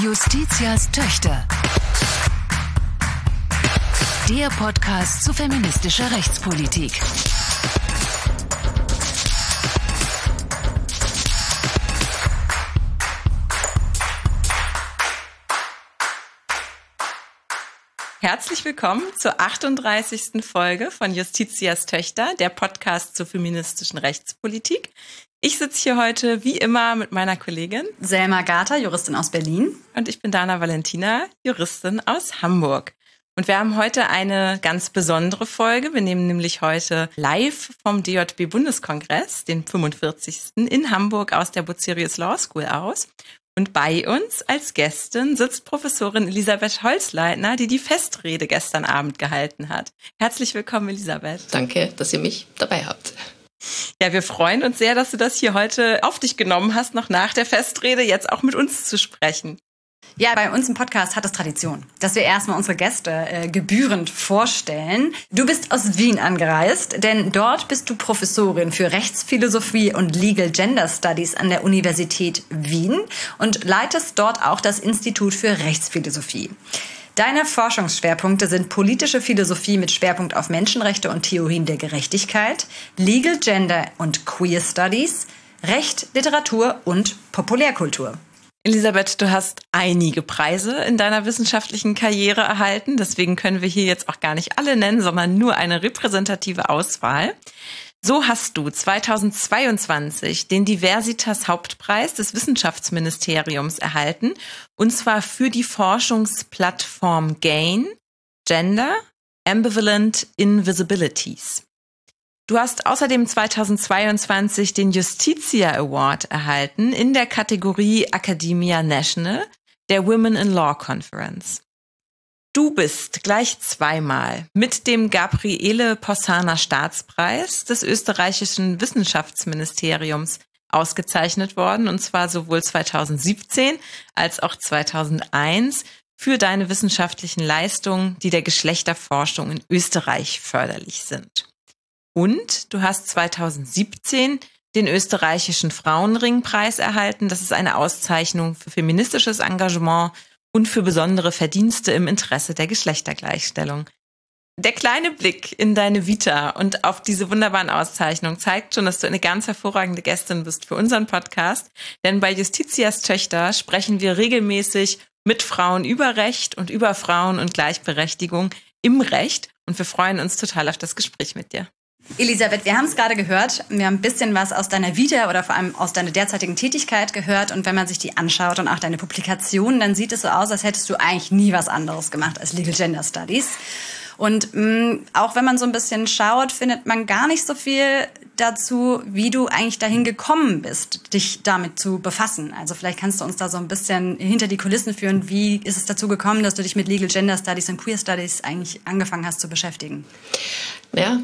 Justitias Töchter. Der Podcast zu feministischer Rechtspolitik. Herzlich willkommen zur 38. Folge von Justitias Töchter, der Podcast zur feministischen Rechtspolitik. Ich sitze hier heute wie immer mit meiner Kollegin Selma Gater, Juristin aus Berlin. Und ich bin Dana Valentina, Juristin aus Hamburg. Und wir haben heute eine ganz besondere Folge. Wir nehmen nämlich heute live vom DJB-Bundeskongress, den 45. in Hamburg aus der Bucerius Law School aus. Und bei uns als Gästin sitzt Professorin Elisabeth Holzleitner, die Festrede gestern Abend gehalten hat. Herzlich willkommen, Elisabeth. Danke, dass ihr mich dabei habt. Ja, wir freuen uns sehr, dass du das hier heute auf dich genommen hast, noch nach der Festrede jetzt auch mit uns zu sprechen. Ja, bei uns im Podcast hat es Tradition, dass wir erstmal unsere Gäste gebührend vorstellen. Du bist aus Wien angereist, denn dort bist du Professorin für Rechtsphilosophie und Legal Gender Studies an der Universität Wien und leitest dort auch das Institut für Rechtsphilosophie. Deine Forschungsschwerpunkte sind politische Philosophie mit Schwerpunkt auf Menschenrechte und Theorien der Gerechtigkeit, Legal Gender und Queer Studies, Recht, Literatur und Populärkultur. Elisabeth, du hast einige Preise in deiner wissenschaftlichen Karriere erhalten. Deswegen können wir hier jetzt auch gar nicht alle nennen, sondern nur eine repräsentative Auswahl. So hast du 2022 den Diversitas-Hauptpreis des Wissenschaftsministeriums erhalten. Und zwar für die Forschungsplattform GAIN, Gender, Ambivalent Invisibilities. Du hast außerdem 2022 den Justitia Award erhalten in der Kategorie Academia National der Women in Law Conference. Du bist gleich zweimal mit dem Gabriele Possana Staatspreis des österreichischen Wissenschaftsministeriums ausgezeichnet worden, und zwar sowohl 2017 als auch 2001 für deine wissenschaftlichen Leistungen, die der Geschlechterforschung in Österreich förderlich sind. Und du hast 2017 den österreichischen Frauenringpreis erhalten. Das ist eine Auszeichnung für feministisches Engagement und für besondere Verdienste im Interesse der Geschlechtergleichstellung. Der kleine Blick in deine Vita und auf diese wunderbaren Auszeichnungen zeigt schon, dass du eine ganz hervorragende Gästin bist für unseren Podcast. Denn bei Justitias Töchter sprechen wir regelmäßig mit Frauen über Recht und über Frauen und Gleichberechtigung im Recht. Und wir freuen uns total auf das Gespräch mit dir. Elisabeth, wir haben es gerade gehört. Wir haben ein bisschen was aus deiner Vita oder vor allem aus deiner derzeitigen Tätigkeit gehört. Und wenn man sich die anschaut und auch deine Publikationen, dann sieht es so aus, als hättest du eigentlich nie was anderes gemacht als Legal Gender Studies. Und auch wenn man so ein bisschen schaut, findet man gar nicht so viel dazu, wie du eigentlich dahin gekommen bist, dich damit zu befassen. Also vielleicht kannst du uns da so ein bisschen hinter die Kulissen führen. Wie ist es dazu gekommen, dass du dich mit Legal Gender Studies und Queer Studies eigentlich angefangen hast zu beschäftigen? Ja,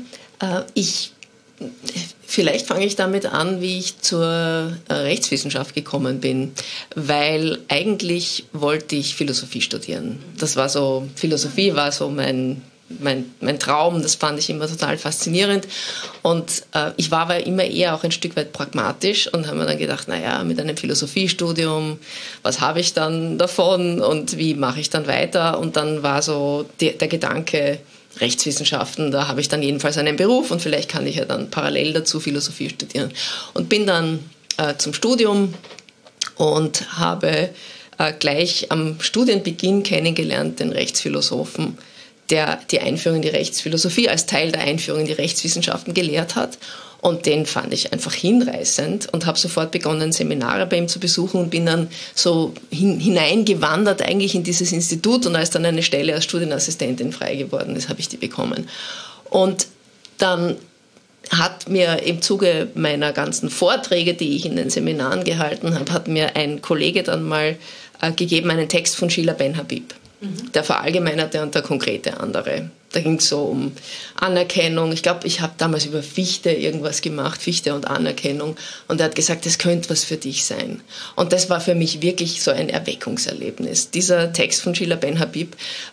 vielleicht fange ich damit an, wie ich zur Rechtswissenschaft gekommen bin, weil eigentlich wollte ich Philosophie studieren. Philosophie war so mein Traum, das fand ich immer total faszinierend und ich war aber immer eher auch ein Stück weit pragmatisch und habe mir dann gedacht, naja, mit einem Philosophiestudium, was habe ich dann davon und wie mache ich dann weiter? Und dann war so der Gedanke, Rechtswissenschaften, da habe ich dann jedenfalls einen Beruf und vielleicht kann ich ja dann parallel dazu Philosophie studieren. Und bin dann zum Studium und habe gleich am Studienbeginn kennengelernt den Rechtsphilosophen, der die Einführung in die Rechtsphilosophie als Teil der Einführung in die Rechtswissenschaften gelehrt hat. Und den fand ich einfach hinreißend und habe sofort begonnen, Seminare bei ihm zu besuchen und bin dann so hineingewandert eigentlich in dieses Institut. Und als dann eine Stelle als Studienassistentin frei geworden ist, habe ich die bekommen. Und dann hat mir im Zuge meiner ganzen Vorträge, die ich in den Seminaren gehalten habe, hat mir ein Kollege dann mal gegeben, einen Text von Sheila Ben Habib. Der verallgemeinerte und der konkrete andere. Da ging es so um Anerkennung. Ich glaube, ich habe damals über Fichte irgendwas gemacht, Fichte und Anerkennung. Und er hat gesagt, das könnte was für dich sein. Und das war für mich wirklich so ein Erweckungserlebnis. Dieser Text von Sheila Ben Habib,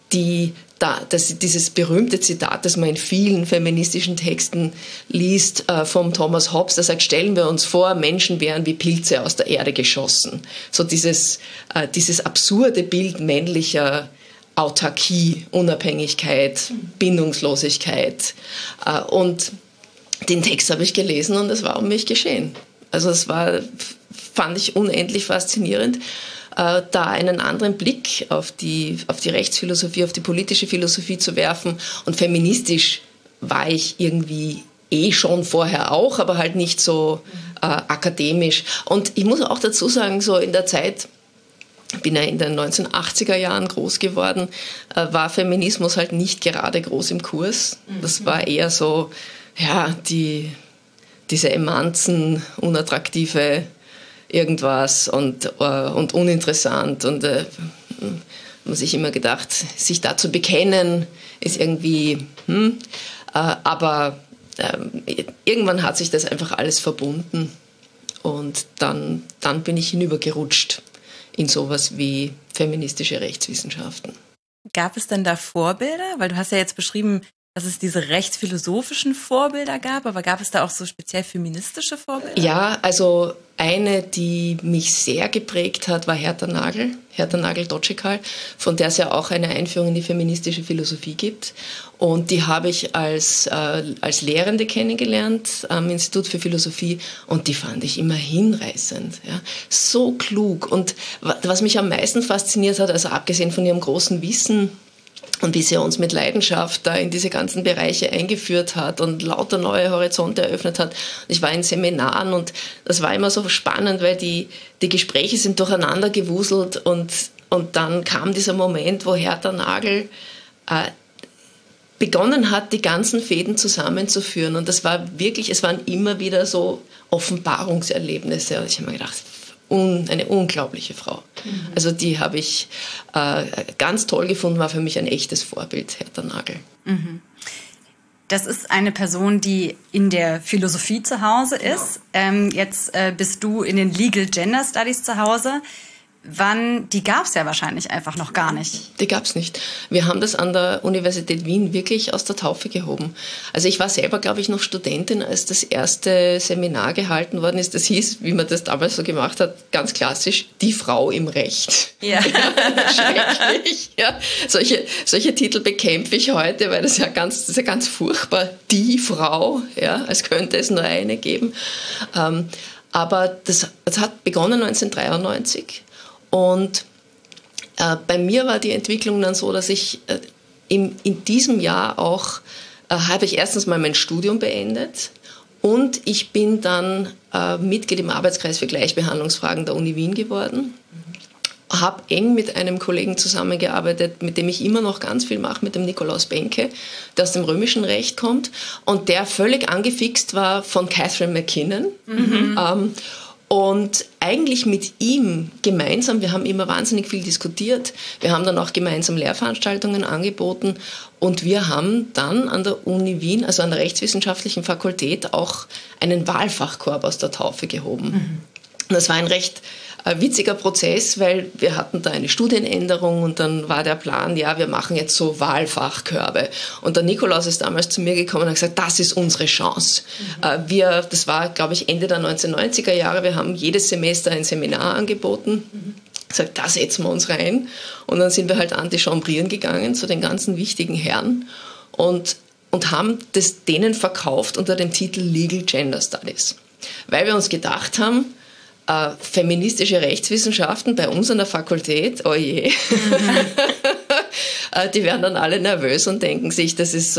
dieses berühmte Zitat, das man in vielen feministischen Texten liest, vom Thomas Hobbes, der sagt, stellen wir uns vor, Menschen wären wie Pilze aus der Erde geschossen. So dieses absurde Bild männlicher Autarkie, Unabhängigkeit, Bindungslosigkeit. Und den Text habe ich gelesen und es war um mich geschehen. Also fand ich unendlich faszinierend, da einen anderen Blick auf die Rechtsphilosophie, auf die politische Philosophie zu werfen. Und feministisch war ich irgendwie schon vorher auch, aber halt nicht so akademisch. Und ich muss auch dazu sagen, so in der Zeit, ich bin ja in den 1980er Jahren groß geworden, war Feminismus halt nicht gerade groß im Kurs. Das war eher so, ja, diese Emanzen, unattraktive irgendwas und uninteressant. Und man sich immer gedacht, sich da zu bekennen, ist irgendwie, aber irgendwann hat sich das einfach alles verbunden. Und dann bin ich hinübergerutscht in sowas wie feministische Rechtswissenschaften. Gab es denn da Vorbilder? Weil du hast ja jetzt beschrieben, dass es diese rechtsphilosophischen Vorbilder gab, aber gab es da auch so speziell feministische Vorbilder? Ja, also eine, die mich sehr geprägt hat, war Hertha Nagel-Dotschekal, von der es ja auch eine Einführung in die feministische Philosophie gibt. Und die habe ich als Lehrende kennengelernt am Institut für Philosophie und die fand ich immer hinreißend. Ja. So klug. Und was mich am meisten fasziniert hat, also abgesehen von ihrem großen Wissen, und wie sie uns mit Leidenschaft da in diese ganzen Bereiche eingeführt hat und lauter neue Horizonte eröffnet hat. Ich war in Seminaren und das war immer so spannend, weil die Gespräche sind durcheinander gewuselt und dann kam dieser Moment, wo Hertha Nagel begonnen hat, die ganzen Fäden zusammenzuführen. Und das war wirklich, es waren immer wieder so Offenbarungserlebnisse. Und ich habe mir gedacht, eine unglaubliche Frau. Also die habe ich ganz toll gefunden, war für mich ein echtes Vorbild, Hertha Nagel. Das ist eine Person, die in der Philosophie zu Hause ist. Jetzt bist du in den Legal Gender Studies zu Hause. Die gab es ja wahrscheinlich einfach noch gar nicht. Die gab es nicht. Wir haben das an der Universität Wien wirklich aus der Taufe gehoben. Also ich war selber, glaube ich, noch Studentin, als das erste Seminar gehalten worden ist. Das hieß, wie man das damals so gemacht hat, ganz klassisch, die Frau im Recht. Ja. Schrecklich. Ja. Solche Titel bekämpfe ich heute, weil das ist ja ganz furchtbar. Die Frau, ja, als könnte es nur eine geben. Aber das hat begonnen 1993. Und bei mir war die Entwicklung dann so, dass ich in diesem Jahr auch, habe ich erstens mal mein Studium beendet und ich bin dann Mitglied im Arbeitskreis für Gleichbehandlungsfragen der Uni Wien geworden. Habe eng mit einem Kollegen zusammengearbeitet, mit dem ich immer noch ganz viel mache, mit dem Nikolaus Benke, der aus dem römischen Recht kommt und der völlig angefixt war von Catherine MacKinnon. Und eigentlich mit ihm gemeinsam, wir haben immer wahnsinnig viel diskutiert, wir haben dann auch gemeinsam Lehrveranstaltungen angeboten und wir haben dann an der Uni Wien, also an der Rechtswissenschaftlichen Fakultät, auch einen Wahlfachkorb aus der Taufe gehoben. Und das war ein recht witziger Prozess, weil wir hatten da eine Studienänderung und dann war der Plan, ja, wir machen jetzt so Wahlfachkörbe. Und der Nikolaus ist damals zu mir gekommen und hat gesagt, das ist unsere Chance. Das war, glaube ich, Ende der 1990er Jahre, wir haben jedes Semester ein Seminar angeboten. Gesagt, da setzen wir uns rein. Und dann sind wir halt antichambrieren gegangen zu den ganzen wichtigen Herren und haben das denen verkauft unter dem Titel Legal Gender Studies. Weil wir uns gedacht haben, feministische Rechtswissenschaften bei uns an der Fakultät, oh je, die werden dann alle nervös und denken sich, das ist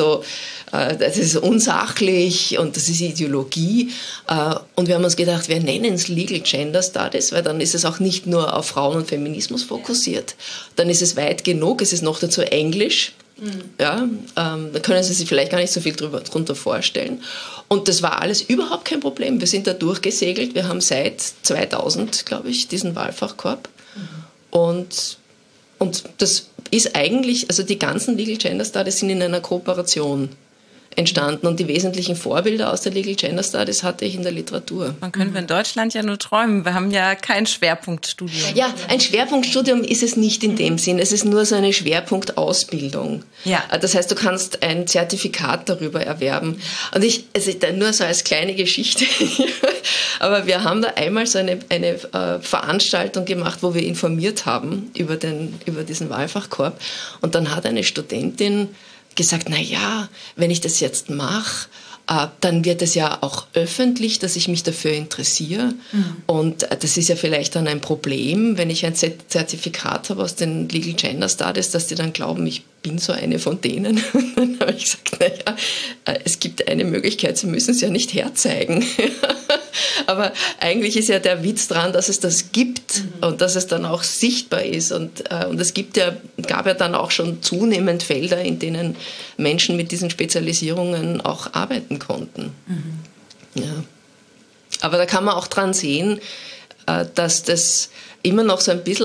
unsachlich und das ist Ideologie. Und wir haben uns gedacht, wir nennen es Legal Gender Studies, weil dann ist es auch nicht nur auf Frauen und Feminismus fokussiert, dann ist es weit genug, es ist noch dazu Englisch. Ja, da können Sie sich vielleicht gar nicht so viel drunter vorstellen. Und das war alles überhaupt kein Problem. Wir sind da durchgesegelt. Wir haben seit 2000, glaube ich, diesen Wahlfachkorb. Und das ist eigentlich, also die ganzen Legal Gender Studies sind in einer Kooperation entstanden. Und die wesentlichen Vorbilder aus der Legal Gender Studies hatte ich in der Literatur. Man können wir in Deutschland ja nur träumen. Wir haben ja kein Schwerpunktstudium. Ja, ein Schwerpunktstudium ist es nicht in dem Sinn. Es ist nur so eine Schwerpunktausbildung. Ja. Das heißt, du kannst ein Zertifikat darüber erwerben. Und nur so als kleine Geschichte, aber wir haben da einmal so eine Veranstaltung gemacht, wo wir informiert haben über diesen Wahlfachkorb. Und dann hat eine Studentin gesagt, na ja, wenn ich das jetzt mache, dann wird es ja auch öffentlich, dass ich mich dafür interessiere. Und das ist ja vielleicht dann ein Problem, wenn ich ein Zertifikat habe aus den Legal Gender Studies, dass die dann glauben, ich bin so eine von denen. Dann habe ich gesagt, naja, es gibt eine Möglichkeit, sie müssen es ja nicht herzeigen. Aber eigentlich ist ja der Witz dran, dass es das gibt und dass es dann auch sichtbar ist. Und es gab ja dann auch schon zunehmend Felder, in denen Menschen mit diesen Spezialisierungen auch arbeiten konnten. Ja. Aber da kann man auch dran sehen, dass das immer noch so ein bisschen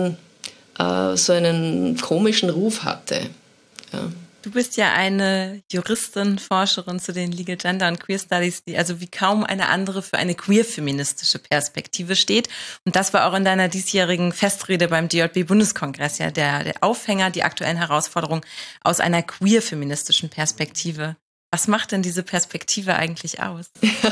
einen komischen Ruf hatte. Ja. Du bist ja eine Juristin, Forscherin zu den Legal Gender und Queer Studies, die also wie kaum eine andere für eine queer-feministische Perspektive steht. Und das war auch in deiner diesjährigen Festrede beim DJB-Bundeskongress ja der Aufhänger, die aktuellen Herausforderungen aus einer queer-feministischen Perspektive. Was macht denn diese Perspektive eigentlich aus?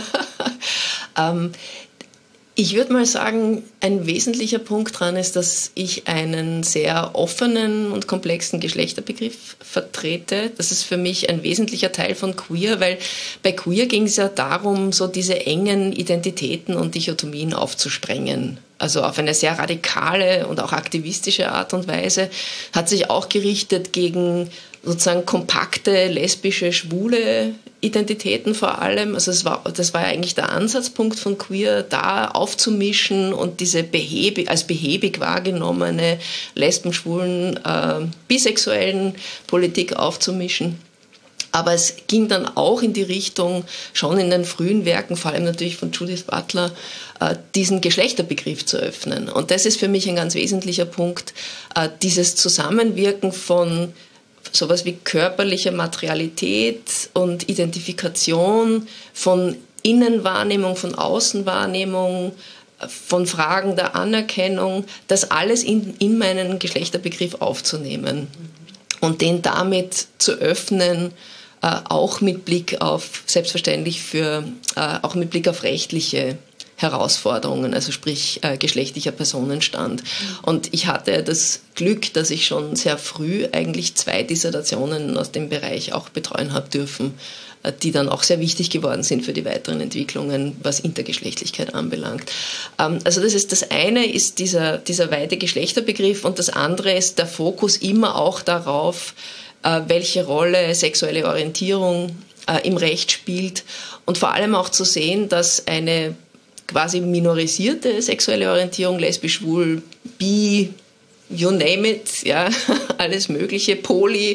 Ich würde mal sagen, ein wesentlicher Punkt dran ist, dass ich einen sehr offenen und komplexen Geschlechterbegriff vertrete. Das ist für mich ein wesentlicher Teil von Queer, weil bei Queer ging es ja darum, so diese engen Identitäten und Dichotomien aufzusprengen. Also auf eine sehr radikale und auch aktivistische Art und Weise. Hat sich auch gerichtet gegen sozusagen kompakte, lesbische, schwule Identitäten vor allem. Also das war ja eigentlich der Ansatzpunkt von Queer, da aufzumischen und diese als behäbig wahrgenommene lesben, schwulen, bisexuellen Politik aufzumischen. Aber es ging dann auch in die Richtung, schon in den frühen Werken, vor allem natürlich von Judith Butler, diesen Geschlechterbegriff zu öffnen. Und das ist für mich ein ganz wesentlicher Punkt, dieses Zusammenwirken von sowas wie körperlicher Materialität und Identifikation, von Innenwahrnehmung, von Außenwahrnehmung, von Fragen der Anerkennung, das alles in meinen Geschlechterbegriff aufzunehmen und den damit zu öffnen, auch mit Blick auf, selbstverständlich auch mit Blick auf rechtliche Herausforderungen, also sprich geschlechtlicher Personenstand. Und ich hatte das Glück, dass ich schon sehr früh eigentlich 2 Dissertationen aus dem Bereich auch betreuen habe dürfen, die dann auch sehr wichtig geworden sind für die weiteren Entwicklungen, was Intergeschlechtlichkeit anbelangt. Also das eine ist dieser weite Geschlechterbegriff und das andere ist der Fokus immer auch darauf, welche Rolle sexuelle Orientierung im Recht spielt und vor allem auch zu sehen, dass eine quasi minorisierte sexuelle Orientierung, lesbisch, schwul, bi, you name it, ja, alles Mögliche, poly,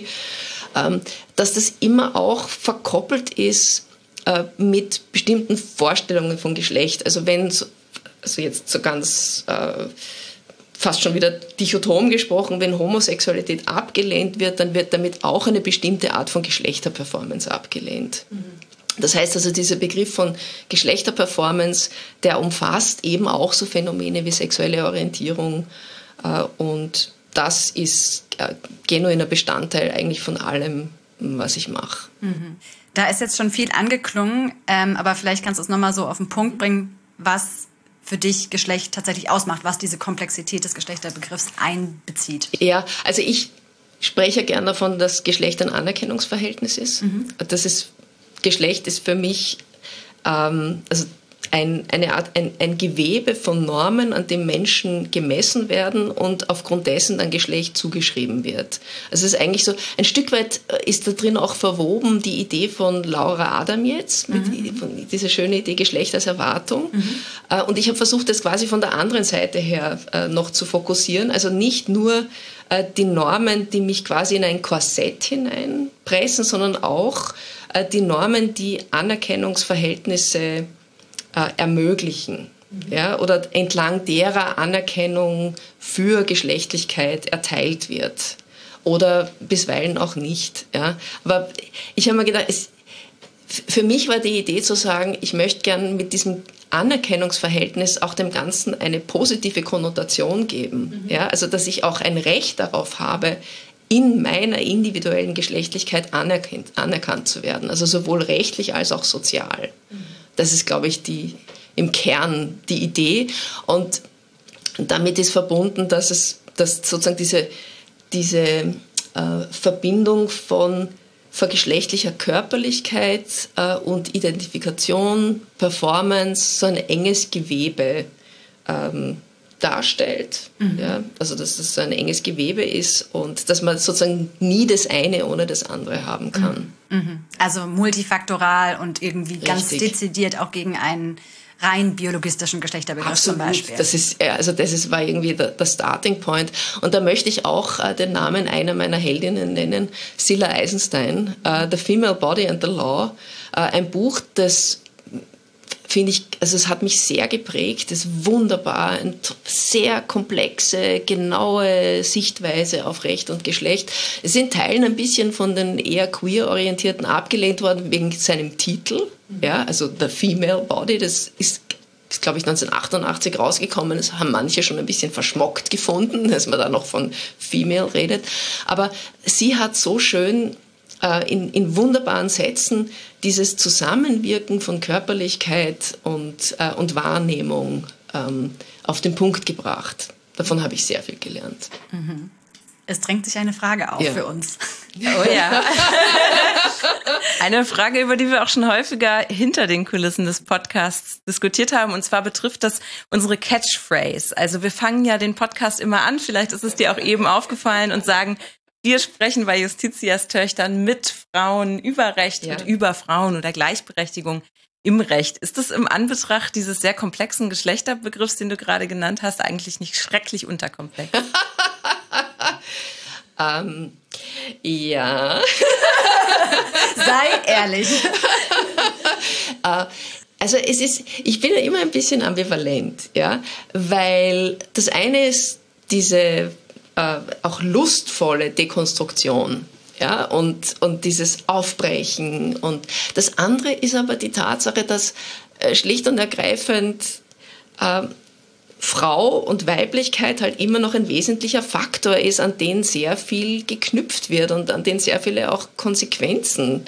dass das immer auch verkoppelt ist mit bestimmten Vorstellungen von Geschlecht. Also jetzt so ganz fast schon wieder dichotom gesprochen, wenn Homosexualität abgelehnt wird, dann wird damit auch eine bestimmte Art von Geschlechterperformance abgelehnt. Das heißt also, dieser Begriff von Geschlechterperformance, der umfasst eben auch so Phänomene wie sexuelle Orientierung und das ist genuiner Bestandteil eigentlich von allem, was ich mache. Da ist jetzt schon viel angeklungen, aber vielleicht kannst du es nochmal so auf den Punkt bringen, was für dich Geschlecht tatsächlich ausmacht, was diese Komplexität des Geschlechterbegriffs einbezieht. Ja, also ich spreche gerne davon, dass Geschlecht ein Anerkennungsverhältnis ist. Geschlecht ist für mich also eine Art, ein Gewebe von Normen, an dem Menschen gemessen werden und aufgrund dessen dann Geschlecht zugeschrieben wird. Also es ist eigentlich so, ein Stück weit ist da drin auch verwoben die Idee von Laura Adam jetzt, von dieser schönen Idee Geschlecht als Erwartung. Und ich habe versucht, das quasi von der anderen Seite her noch zu fokussieren. Also nicht nur die Normen, die mich quasi in ein Korsett hineinpressen, sondern auch die Normen, die Anerkennungsverhältnisse ermöglichen, ja, oder entlang derer Anerkennung für Geschlechtlichkeit erteilt wird oder bisweilen auch nicht. Ja. Aber ich habe mir gedacht, für mich war die Idee zu sagen, ich möchte gern mit diesem Anerkennungsverhältnis auch dem Ganzen eine positive Konnotation geben. Ja, also dass ich auch ein Recht darauf habe, in meiner individuellen Geschlechtlichkeit anerkannt zu werden. Also sowohl rechtlich als auch sozial. Das ist, glaube ich, im Kern die Idee. Und damit ist verbunden, dass sozusagen diese Verbindung von vergeschlechtlicher Körperlichkeit und Identifikation, Performance, so ein enges Gewebe darstellt. Ja? Also dass das so ein enges Gewebe ist und dass man sozusagen nie das eine ohne das andere haben kann. Also multifaktoral und irgendwie ganz dezidiert auch gegen einen rein biologistischen Geschlechterbegriff. Absolut. Zum Beispiel. Das war irgendwie der Starting Point. Und da möchte ich auch den Namen einer meiner Heldinnen nennen, Scylla Eisenstein, The Female Body and the Law. Ein Buch, das finde ich, also es hat mich sehr geprägt, das ist wunderbar, eine sehr komplexe, genaue Sichtweise auf Recht und Geschlecht. Es ist in Teilen ein bisschen von den eher queer-orientierten abgelehnt worden wegen seinem Titel, ja, also The Female Body, das ist glaube ich, 1988 rausgekommen. Das haben manche schon ein bisschen verschmockt gefunden, dass man da noch von Female redet. Aber sie hat so schön in wunderbaren Sätzen dieses Zusammenwirken von Körperlichkeit und Wahrnehmung auf den Punkt gebracht. Davon habe ich sehr viel gelernt. Es drängt sich eine Frage auf für uns. Oh ja. Eine Frage, über die wir auch schon häufiger hinter den Kulissen des Podcasts diskutiert haben. Und zwar betrifft das unsere Catchphrase. Also wir fangen ja den Podcast immer an, vielleicht ist es dir auch eben aufgefallen, und sagen, wir sprechen bei Justitias Töchtern mit Frauen über Recht und über Frauen oder Gleichberechtigung im Recht. Ist das im Anbetracht dieses sehr komplexen Geschlechterbegriffs, den du gerade genannt hast, eigentlich nicht schrecklich unterkomplex? Ja. Sei ehrlich. Also ich bin ja immer ein bisschen ambivalent, ja, weil das eine ist diese auch lustvolle Dekonstruktion, ja, und dieses Aufbrechen, und das andere ist aber die Tatsache, dass schlicht und ergreifend Frau und Weiblichkeit halt immer noch ein wesentlicher Faktor ist, an den sehr viel geknüpft wird und an den sehr viele auch Konsequenzen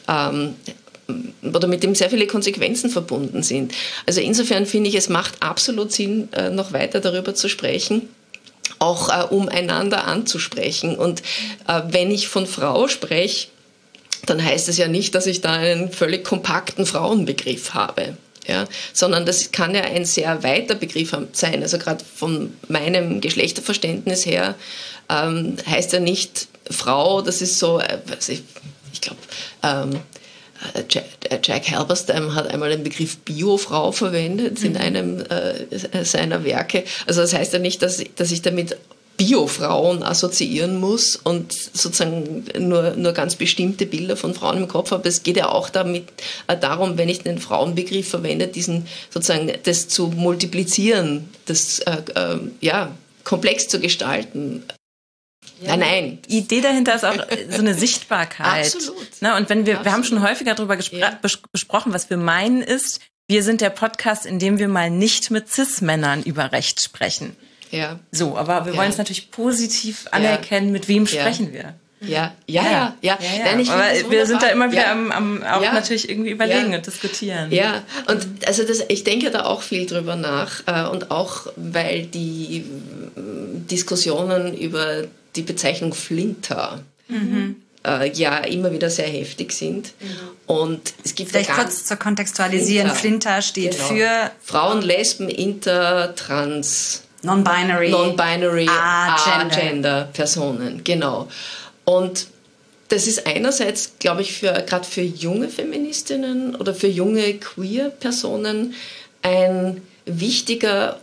oder mit dem sehr viele Konsequenzen verbunden sind. Also insofern finde ich, es macht absolut Sinn, noch weiter darüber zu sprechen, auch um einander anzusprechen. Und wenn ich von Frau spreche, dann heißt es ja nicht, dass ich da einen völlig kompakten Frauenbegriff habe. Ja, sondern das kann ja ein sehr weiter Begriff sein. Also gerade von meinem Geschlechterverständnis her heißt ja nicht Frau, das ist so, ich glaube, Jack Halberstam hat einmal den Begriff Biofrau verwendet in einem seiner Werke. Also das heißt ja nicht, dass ich damit Biofrauen assoziieren muss und sozusagen nur ganz bestimmte Bilder von Frauen im Kopf habe. Es geht ja auch darum, wenn ich den Frauenbegriff verwende, diesen sozusagen das zu multiplizieren, das komplex zu gestalten. Ja. Nein. Die Idee dahinter ist auch so eine Sichtbarkeit. Absolut. Na, und wenn wir haben schon häufiger darüber besprochen, was wir meinen ist, wir sind der Podcast, in dem wir mal nicht mit Cis-Männern über Recht sprechen. Ja. So, aber wir wollen es natürlich positiv anerkennen, mit wem sprechen wir. Ja. Nein, aber wir sind da immer wieder am natürlich irgendwie überlegen und diskutieren. Ja, und also ich denke da auch viel drüber nach und auch, weil die Diskussionen über die Bezeichnung Flinter immer wieder sehr heftig sind. Und es gibt vielleicht kurz zu kontextualisieren, Flinter steht für Frauen, Lesben, Inter, Trans, Non-Binary, Agender Personen, genau. Und das ist einerseits, glaube ich, gerade für junge Feministinnen oder für junge Queer-Personen ein wichtiger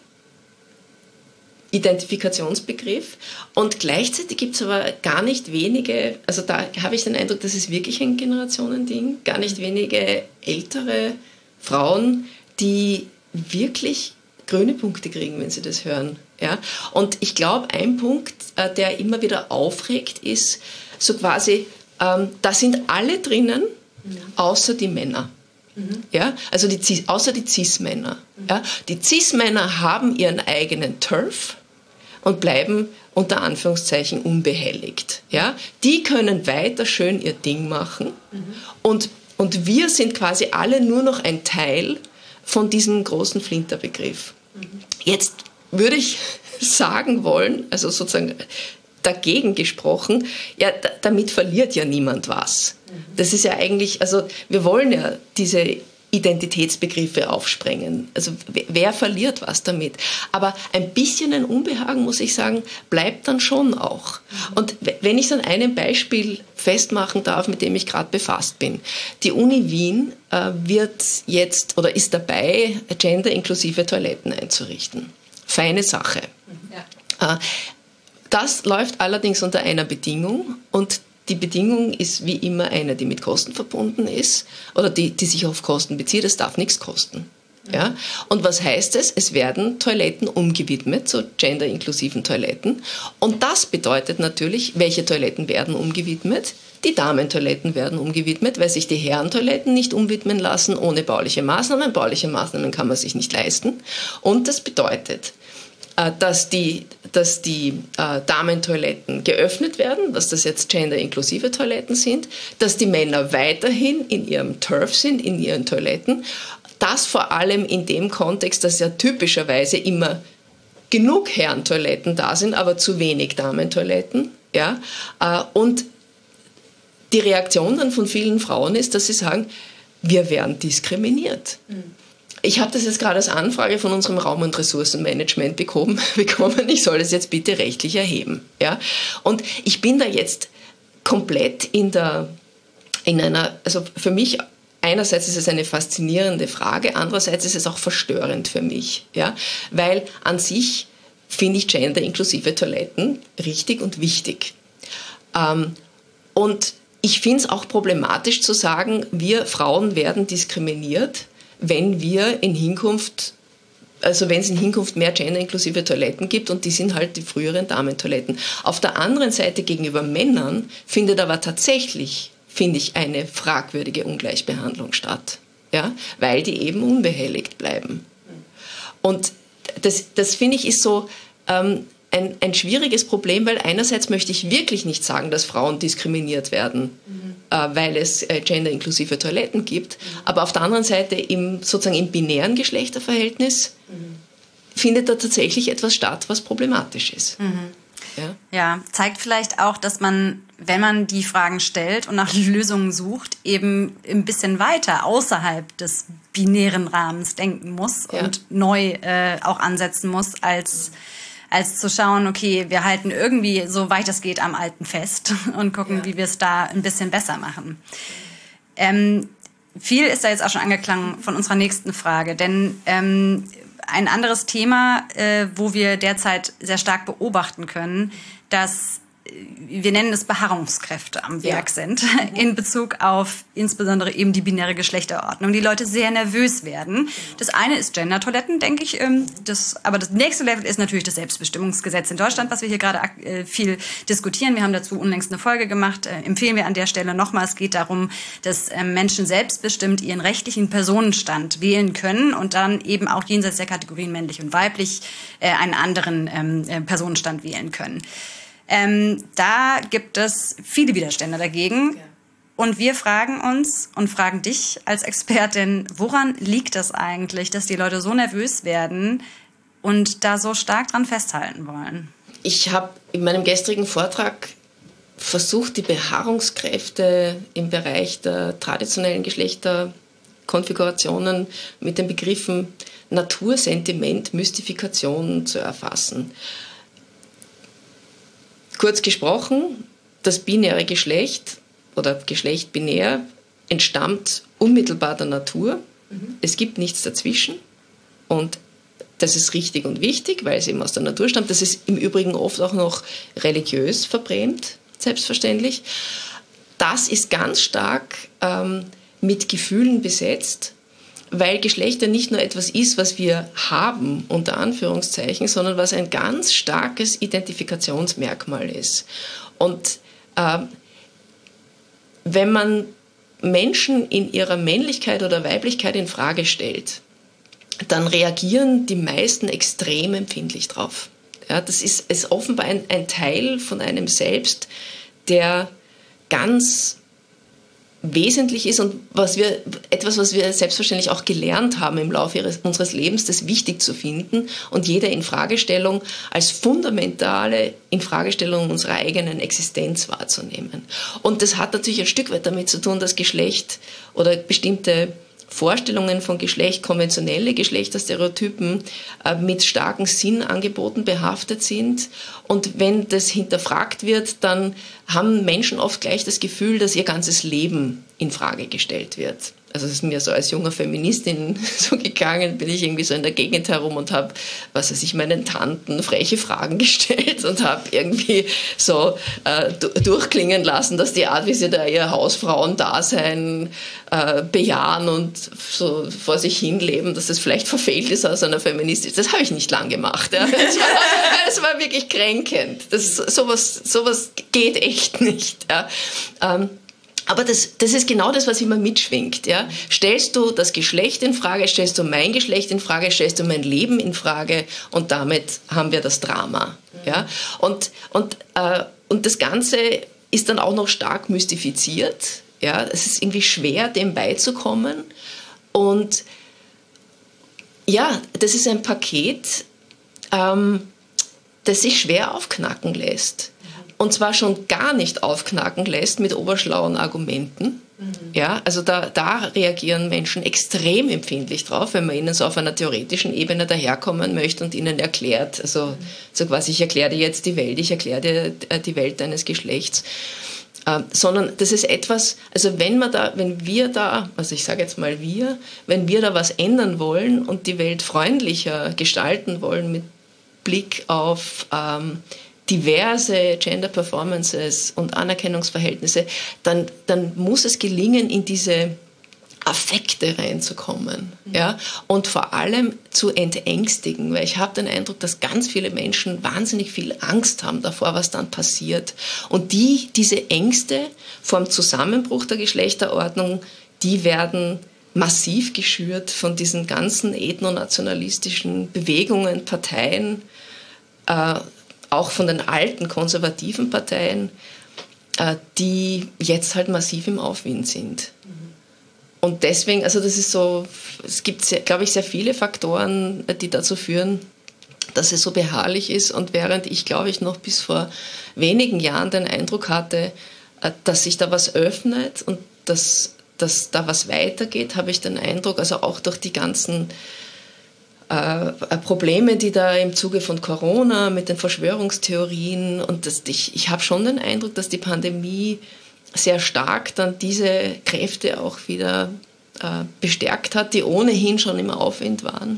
Identifikationsbegriff. Und gleichzeitig gibt es aber gar nicht wenige, also da habe ich den Eindruck, das ist wirklich ein Generationending, gar nicht wenige ältere Frauen, die wirklich grüne Punkte kriegen, wenn sie das hören. Ja? Und ich glaube, ein Punkt, der immer wieder aufregt, ist so quasi, da sind alle drinnen, außer die Männer. Ja, also außer die Cis-Männer. Ja, die Cis-Männer haben ihren eigenen Turf und bleiben unter Anführungszeichen unbehelligt. Ja, die können weiter schön ihr Ding machen und wir sind quasi alle nur noch ein Teil von diesem großen Flinterbegriff. Jetzt würde ich sagen wollen, also sozusagen dagegen gesprochen, ja, damit verliert ja niemand was. Das ist ja eigentlich, also wir wollen ja diese Identitätsbegriffe aufsprengen. Also wer verliert was damit? Aber ein bisschen ein Unbehagen, muss ich sagen, bleibt dann schon auch. Und wenn ich es an einem Beispiel festmachen darf, mit dem ich gerade befasst bin. Die Uni Wien wird jetzt oder ist dabei, genderinklusive Toiletten einzurichten. Feine Sache. Ja. Das läuft allerdings unter einer Bedingung und die Bedingung ist wie immer eine, die mit Kosten verbunden ist oder die sich auf Kosten bezieht. Es darf nichts kosten. Ja? Und was heißt es? Es werden Toiletten umgewidmet, so genderinklusiven Toiletten. Und das bedeutet natürlich, welche Toiletten werden umgewidmet? Die Damentoiletten werden umgewidmet, weil sich die Herrentoiletten nicht umwidmen lassen ohne bauliche Maßnahmen. Bauliche Maßnahmen kann man sich nicht leisten. Und das bedeutet, dass die Damentoiletten geöffnet werden, dass das jetzt genderinklusive Toiletten sind, dass die Männer weiterhin in ihrem Turf sind, in ihren Toiletten. Das vor allem in dem Kontext, dass ja typischerweise immer genug Herrentoiletten da sind, aber zu wenig Damentoiletten. Ja? Und die Reaktion dann von vielen Frauen ist, dass sie sagen, wir werden diskriminiert. Ich habe das jetzt gerade als Anfrage von unserem Raum- und Ressourcenmanagement bekommen. Ich soll es jetzt bitte rechtlich erheben. Ja? Und ich bin da jetzt komplett also für mich, einerseits ist es eine faszinierende Frage, andererseits ist es auch verstörend für mich. Ja? Weil an sich finde ich genderinklusive Toiletten richtig und wichtig. Und ich finde es auch problematisch zu sagen, wir Frauen werden diskriminiert, wenn es in Hinkunft mehr genderinklusive Toiletten gibt und die sind halt die früheren Damentoiletten. Auf der anderen Seite gegenüber Männern findet aber tatsächlich, finde ich, eine fragwürdige Ungleichbehandlung statt, ja? Weil die eben unbehelligt bleiben. Und das finde ich ist so ein schwieriges Problem, weil einerseits möchte ich wirklich nicht sagen, dass Frauen diskriminiert werden, weil es genderinklusive Toiletten gibt, aber auf der anderen Seite sozusagen im binären Geschlechterverhältnis findet da tatsächlich etwas statt, was problematisch ist. Ja, zeigt vielleicht auch, dass man, wenn man die Fragen stellt und nach Lösungen sucht, eben ein bisschen weiter außerhalb des binären Rahmens denken muss und neu auch ansetzen muss, als zu schauen, okay, wir halten irgendwie so weit es geht am Alten fest und gucken, wie wir es da ein bisschen besser machen. Viel ist da jetzt auch schon angeklungen von unserer nächsten Frage, denn ein anderes Thema, wo wir derzeit sehr stark beobachten können, dass wir nennen es Beharrungskräfte am Werk sind, in Bezug auf insbesondere eben die binäre Geschlechterordnung. Die Leute sehr nervös werden. Das eine ist Gender-Toiletten, denke ich. Aber das nächste Level ist natürlich das Selbstbestimmungsgesetz in Deutschland, was wir hier gerade viel diskutieren. Wir haben dazu unlängst eine Folge gemacht. Empfehlen wir an der Stelle nochmal. Es geht darum, dass Menschen selbstbestimmt ihren rechtlichen Personenstand wählen können und dann eben auch jenseits der Kategorien männlich und weiblich einen anderen Personenstand wählen können. Da gibt es viele Widerstände dagegen. Und wir fragen uns und fragen dich als Expertin, woran liegt das eigentlich, dass die Leute so nervös werden und da so stark dran festhalten wollen? Ich habe in meinem gestrigen Vortrag versucht, die Beharrungskräfte im Bereich der traditionellen Geschlechterkonfigurationen mit den Begriffen Natur, Sentiment, Mystifikation zu erfassen. Kurz gesprochen, das binäre Geschlecht oder Geschlecht binär entstammt unmittelbar der Natur. Es gibt nichts dazwischen und das ist richtig und wichtig, weil es eben aus der Natur stammt. Das ist im Übrigen oft auch noch religiös verbrämt, selbstverständlich. Das ist ganz stark mit Gefühlen besetzt, weil Geschlecht ja nicht nur etwas ist, was wir haben, unter Anführungszeichen, sondern was ein ganz starkes Identifikationsmerkmal ist. Und wenn man Menschen in ihrer Männlichkeit oder Weiblichkeit in Frage stellt, dann reagieren die meisten extrem empfindlich drauf. Ja, das ist offenbar ein Teil von einem selbst, der ganz wesentlich ist und was wir selbstverständlich auch gelernt haben im Laufe unseres Lebens, das wichtig zu finden und jede Infragestellung als fundamentale Infragestellung unserer eigenen Existenz wahrzunehmen. Und das hat natürlich ein Stück weit damit zu tun, dass Geschlecht oder bestimmte Vorstellungen von Geschlecht, konventionelle Geschlechterstereotypen mit starken Sinnangeboten behaftet sind. Und wenn das hinterfragt wird, dann haben Menschen oft gleich das Gefühl, dass ihr ganzes Leben in Frage gestellt wird. Also es ist mir so als junger Feministin so gegangen, bin ich irgendwie so in der Gegend herum und habe, meinen Tanten freche Fragen gestellt und habe irgendwie so durchklingen lassen, dass die Art, wie sie da ihr Hausfrauendasein bejahen und so vor sich hin leben, dass das vielleicht verfehlt ist aus einer Feministin. Das habe ich nicht lang gemacht. Ja. Das war wirklich kränkend. Sowas geht echt nicht. Ja. Aber das ist genau das, was immer mitschwingt. Ja? Stellst du das Geschlecht in Frage, stellst du mein Geschlecht in Frage, stellst du mein Leben in Frage und damit haben wir das Drama. Ja? Und das Ganze ist dann auch noch stark mystifiziert. Ja? Es ist irgendwie schwer, dem beizukommen. Und ja, das ist ein Paket, das sich schwer aufknacken lässt. Und zwar schon gar nicht aufknacken lässt mit oberschlauen Argumenten. Ja, also da reagieren Menschen extrem empfindlich drauf, wenn man ihnen so auf einer theoretischen Ebene daherkommen möchte und ihnen erklärt, also so quasi, ich erkläre dir jetzt die Welt, ich erkläre dir die Welt deines Geschlechts. Sondern das ist etwas, also wenn wir da was ändern wollen und die Welt freundlicher gestalten wollen mit Blick auf diverse Gender Performances und Anerkennungsverhältnisse, dann muss es gelingen, in diese Affekte reinzukommen, ja, und vor allem zu entängstigen, weil ich habe den Eindruck, dass ganz viele Menschen wahnsinnig viel Angst haben davor, was dann passiert. Und diese Ängste vor dem Zusammenbruch der Geschlechterordnung, die werden massiv geschürt von diesen ganzen ethnonationalistischen Bewegungen, Parteien, auch von den alten konservativen Parteien, die jetzt halt massiv im Aufwind sind. Und deswegen, also das ist so, es gibt, glaube ich, sehr viele Faktoren, die dazu führen, dass es so beharrlich ist. Und während ich, glaube ich, noch bis vor wenigen Jahren den Eindruck hatte, dass sich da was öffnet und dass da was weitergeht, habe ich den Eindruck, also auch durch die ganzen Probleme, die da im Zuge von Corona mit den Verschwörungstheorien und ich habe schon den Eindruck, dass die Pandemie sehr stark dann diese Kräfte auch wieder bestärkt hat, die ohnehin schon im Aufwind waren.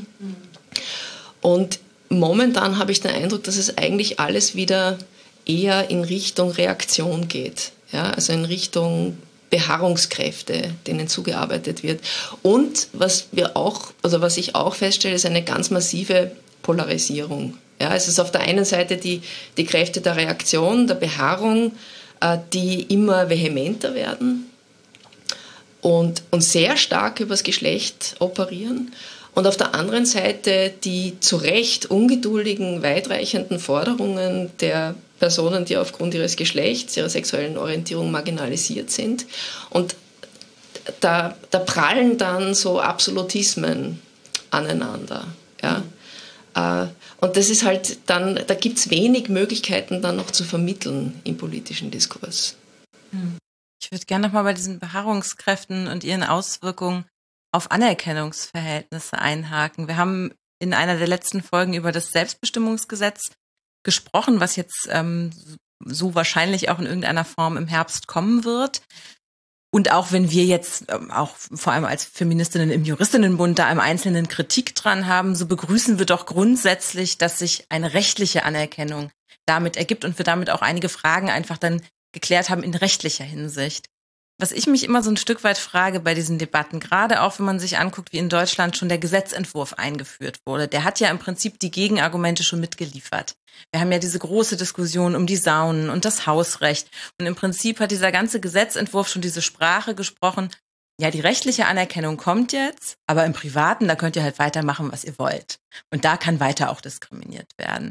Und momentan habe ich den Eindruck, dass es eigentlich alles wieder eher in Richtung Reaktion geht, ja, also in Richtung Beharrungskräfte, denen zugearbeitet wird. Und was ich auch feststelle, ist eine ganz massive Polarisierung. Ja, es ist auf der einen Seite die Kräfte der Reaktion, der Beharrung, die immer vehementer werden und sehr stark übers Geschlecht operieren. Und auf der anderen Seite die zu Recht ungeduldigen, weitreichenden Forderungen der Personen, die aufgrund ihres Geschlechts, ihrer sexuellen Orientierung marginalisiert sind. Und da prallen dann so Absolutismen aneinander. Ja. Und das ist halt dann, da gibt es wenig Möglichkeiten dann noch zu vermitteln im politischen Diskurs. Ich würde gerne nochmal bei diesen Beharrungskräften und ihren Auswirkungen auf Anerkennungsverhältnisse einhaken. Wir haben in einer der letzten Folgen über das Selbstbestimmungsgesetz gesprochen, was jetzt so wahrscheinlich auch in irgendeiner Form im Herbst kommen wird. Und auch wenn wir jetzt auch vor allem als Feministinnen im Juristinnenbund da im Einzelnen Kritik dran haben, so begrüßen wir doch grundsätzlich, dass sich eine rechtliche Anerkennung damit ergibt und wir damit auch einige Fragen einfach dann geklärt haben in rechtlicher Hinsicht. Was ich mich immer so ein Stück weit frage bei diesen Debatten, gerade auch wenn man sich anguckt, wie in Deutschland schon der Gesetzentwurf eingeführt wurde, der hat ja im Prinzip die Gegenargumente schon mitgeliefert. Wir haben ja diese große Diskussion um die Saunen und das Hausrecht. Und im Prinzip hat dieser ganze Gesetzentwurf schon diese Sprache gesprochen. Ja, die rechtliche Anerkennung kommt jetzt, aber im Privaten, da könnt ihr halt weitermachen, was ihr wollt. Und da kann weiter auch diskriminiert werden.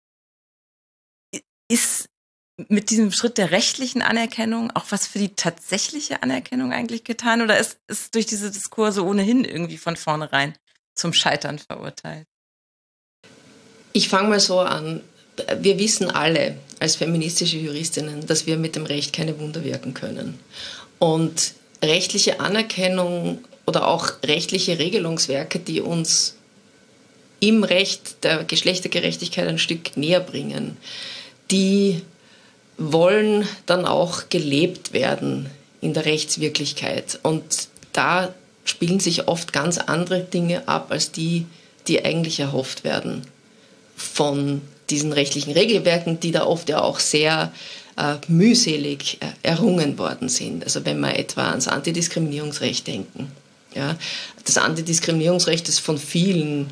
Ist mit diesem Schritt der rechtlichen Anerkennung auch was für die tatsächliche Anerkennung eigentlich getan? Oder ist durch diese Diskurse ohnehin irgendwie von vornherein zum Scheitern verurteilt? Ich fange mal so an. Wir wissen alle als feministische Juristinnen, dass wir mit dem Recht keine Wunder wirken können. Und rechtliche Anerkennung oder auch rechtliche Regelungswerke, die uns im Recht der Geschlechtergerechtigkeit ein Stück näher bringen, die wollen dann auch gelebt werden in der Rechtswirklichkeit. Und da spielen sich oft ganz andere Dinge ab, als die eigentlich erhofft werden von diesen rechtlichen Regelwerken, die da oft ja auch sehr mühselig errungen worden sind. Also wenn wir etwa ans Antidiskriminierungsrecht denken. Ja, das Antidiskriminierungsrecht ist von vielen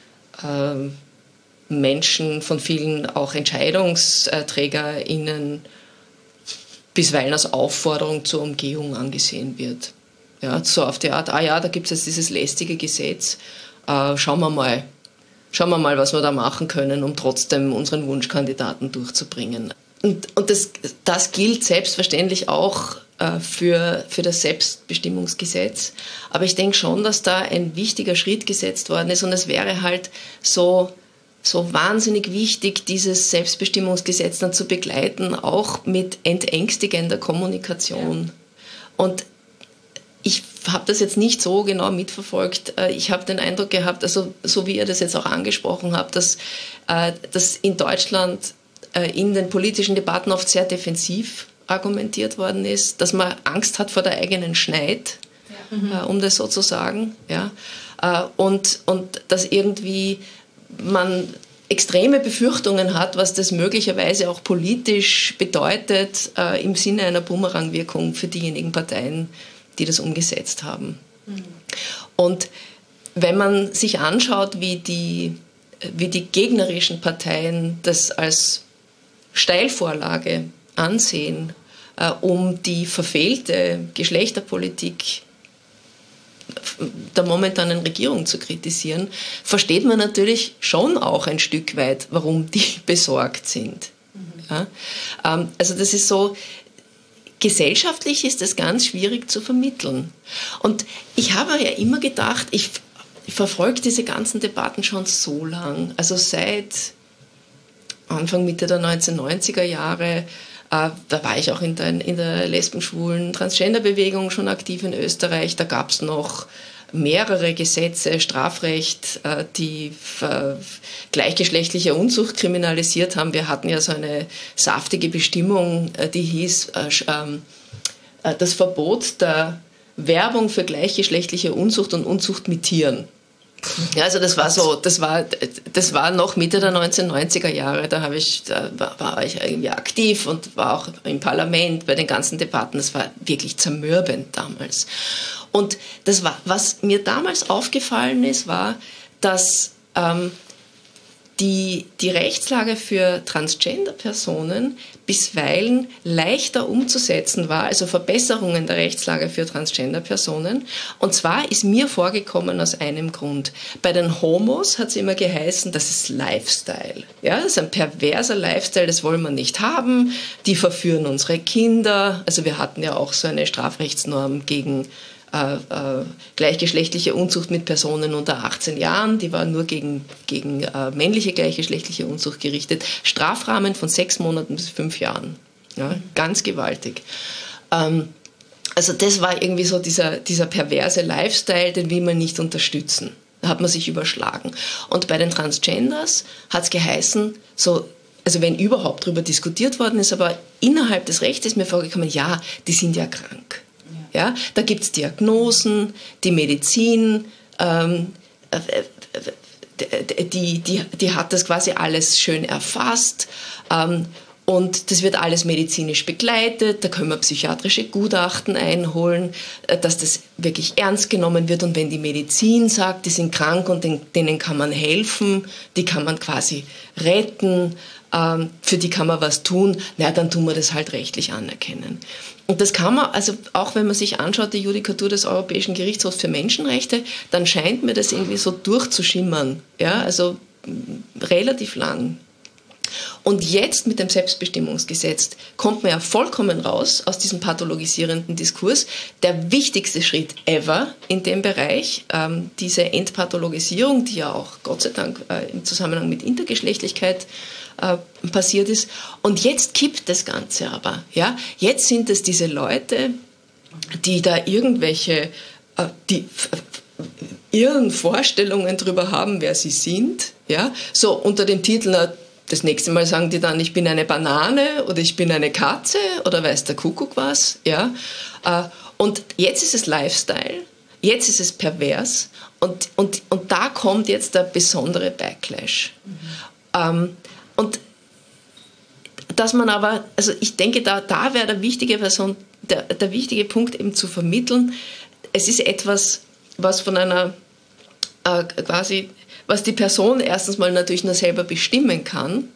Menschen, von vielen auch EntscheidungsträgerInnen bisweilen als Aufforderung zur Umgehung angesehen wird. Ja, so auf die Art, da gibt es jetzt dieses lästige Gesetz, schauen wir mal, was wir da machen können, um trotzdem unseren Wunschkandidaten durchzubringen. Und das gilt selbstverständlich auch für das Selbstbestimmungsgesetz. Aber ich denke schon, dass da ein wichtiger Schritt gesetzt worden ist und es wäre halt so wahnsinnig wichtig, dieses Selbstbestimmungsgesetz dann zu begleiten, auch mit entängstigender Kommunikation. Ja. Und ich habe das jetzt nicht so genau mitverfolgt. Ich habe den Eindruck gehabt, also so wie ihr das jetzt auch angesprochen habt, dass in Deutschland in den politischen Debatten oft sehr defensiv argumentiert worden ist, dass man Angst hat vor der eigenen Schneid, um das so zu sagen. Ja? Und dass irgendwie man extreme Befürchtungen hat, was das möglicherweise auch politisch bedeutet, im Sinne einer Bumerangwirkung für diejenigen Parteien, die das umgesetzt haben. Mhm. Und wenn man sich anschaut, wie die gegnerischen Parteien das als Steilvorlage ansehen, um die verfehlte Geschlechterpolitik der momentanen Regierung zu kritisieren, versteht man natürlich schon auch ein Stück weit, warum die besorgt sind. Ja? Also das ist so, gesellschaftlich ist das ganz schwierig zu vermitteln. Und ich habe ja immer gedacht, ich verfolge diese ganzen Debatten schon so lang, also seit Anfang, Mitte der 1990er Jahre, da war ich auch in der lesben-, schwulen-, Transgender-Bewegung schon aktiv in Österreich. Da gab es noch mehrere Gesetze, Strafrecht, die gleichgeschlechtliche Unzucht kriminalisiert haben. Wir hatten ja so eine saftige Bestimmung, die hieß das Verbot der Werbung für gleichgeschlechtliche Unzucht und Unzucht mit Tieren. Ja, also das war noch Mitte der 1990er Jahre, da war ich irgendwie aktiv und war auch im Parlament bei den ganzen Debatten. Das war wirklich zermürbend damals. Und was mir damals aufgefallen ist, war, dass die Rechtslage für Transgender-Personen bisweilen leichter umzusetzen war, also Verbesserungen der Rechtslage für Transgender-Personen. Und zwar ist mir vorgekommen aus einem Grund. Bei den Homos hat es immer geheißen, das ist Lifestyle. Ja, das ist ein perverser Lifestyle, das wollen wir nicht haben. Die verführen unsere Kinder. Also wir hatten ja auch so eine Strafrechtsnorm gegen gleichgeschlechtliche Unzucht mit Personen unter 18 Jahren, die war nur gegen männliche gleichgeschlechtliche Unzucht gerichtet. Strafrahmen von 6 Monaten bis 5 Jahren. Ja, ganz gewaltig. Also das war irgendwie so dieser perverse Lifestyle, den will man nicht unterstützen. Da hat man sich überschlagen. Und bei den Transgenders hat es geheißen, also wenn überhaupt darüber diskutiert worden ist, aber innerhalb des Rechts ist mir vorgekommen, ja, die sind ja krank. Ja, da gibt es Diagnosen, die Medizin, die hat das quasi alles schön erfasst. Und das wird alles medizinisch begleitet, da können wir psychiatrische Gutachten einholen, dass das wirklich ernst genommen wird. Und wenn die Medizin sagt, die sind krank und denen kann man helfen, die kann man quasi retten, für die kann man was tun, dann tun wir das halt rechtlich anerkennen. Und das kann man, also auch wenn man sich anschaut, die Judikatur des Europäischen Gerichtshofs für Menschenrechte, dann scheint mir das irgendwie so durchzuschimmern, ja, also relativ lang. Und jetzt mit dem Selbstbestimmungsgesetz kommt man ja vollkommen raus aus diesem pathologisierenden Diskurs. Der wichtigste Schritt ever in dem Bereich, diese Entpathologisierung, die ja auch Gott sei Dank im Zusammenhang mit Intergeschlechtlichkeit passiert ist. Und jetzt kippt das Ganze aber. Ja? Jetzt sind es diese Leute, die da irgendwelche die irren Vorstellungen darüber haben, wer sie sind. Ja? So unter dem Titel, das nächste Mal sagen die dann, ich bin eine Banane oder ich bin eine Katze oder weiß der Kuckuck was. Ja? Und jetzt ist es Lifestyle, jetzt ist es pervers und da kommt jetzt der besondere Backlash. Und dass man aber, also ich denke, da wäre der wichtige der wichtige Punkt eben zu vermitteln, es ist etwas, was von einer quasi, was die Person erstens mal natürlich nur selber bestimmen kann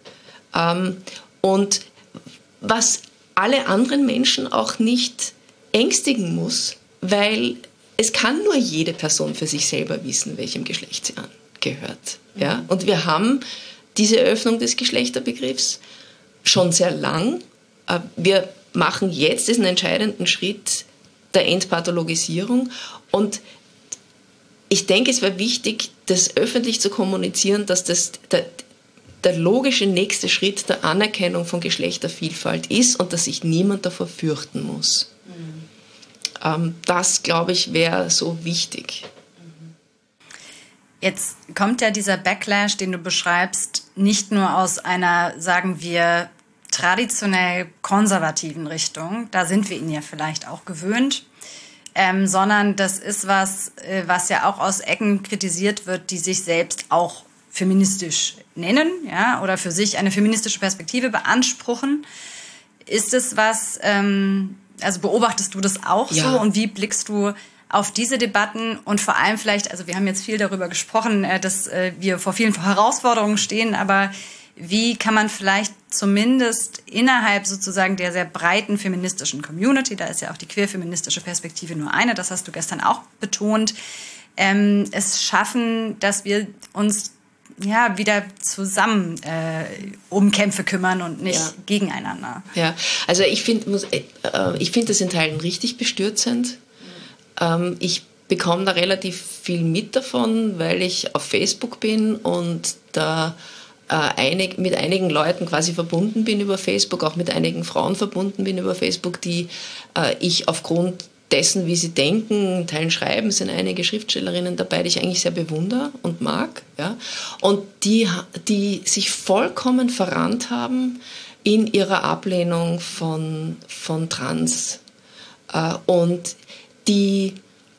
und was alle anderen Menschen auch nicht ängstigen muss, weil es kann nur jede Person für sich selber wissen, welchem Geschlecht sie angehört. Ja? Und wir haben diese Öffnung des Geschlechterbegriffs schon sehr lang. Wir machen jetzt diesen entscheidenden Schritt der Entpathologisierung und ich denke, es wäre wichtig, das öffentlich zu kommunizieren, dass das der logische nächste Schritt der Anerkennung von Geschlechtervielfalt ist und dass sich niemand davor fürchten muss. Das, glaube ich, wäre so wichtig. Jetzt kommt ja dieser Backlash, den du beschreibst, nicht nur aus einer, sagen wir, traditionell konservativen Richtung, da sind wir ihn ja vielleicht auch gewöhnt, sondern das ist was ja auch aus Ecken kritisiert wird, die sich selbst auch feministisch nennen, ja, oder für sich eine feministische Perspektive beanspruchen. Ist es was, also beobachtest du das auch so und wie blickst du auf diese Debatten und vor allem vielleicht, also wir haben jetzt viel darüber gesprochen, dass wir vor vielen Herausforderungen stehen, aber wie kann man vielleicht zumindest innerhalb sozusagen der sehr breiten feministischen Community, da ist ja auch die queerfeministische Perspektive nur eine, das hast du gestern auch betont, es schaffen, dass wir uns ja wieder zusammen um Kämpfe kümmern und nicht gegeneinander. Ja, also ich finde das in Teilen richtig bestürzend. Ich bekomme da relativ viel mit davon, weil ich auf Facebook bin und da mit einigen Leuten quasi verbunden bin über Facebook, auch mit einigen Frauen verbunden bin über Facebook, die ich aufgrund dessen, wie sie denken, in Teilen schreiben, sind einige Schriftstellerinnen dabei, die ich eigentlich sehr bewundere und mag. Ja? Und die sich vollkommen verrannt haben in ihrer Ablehnung von Trans. Und die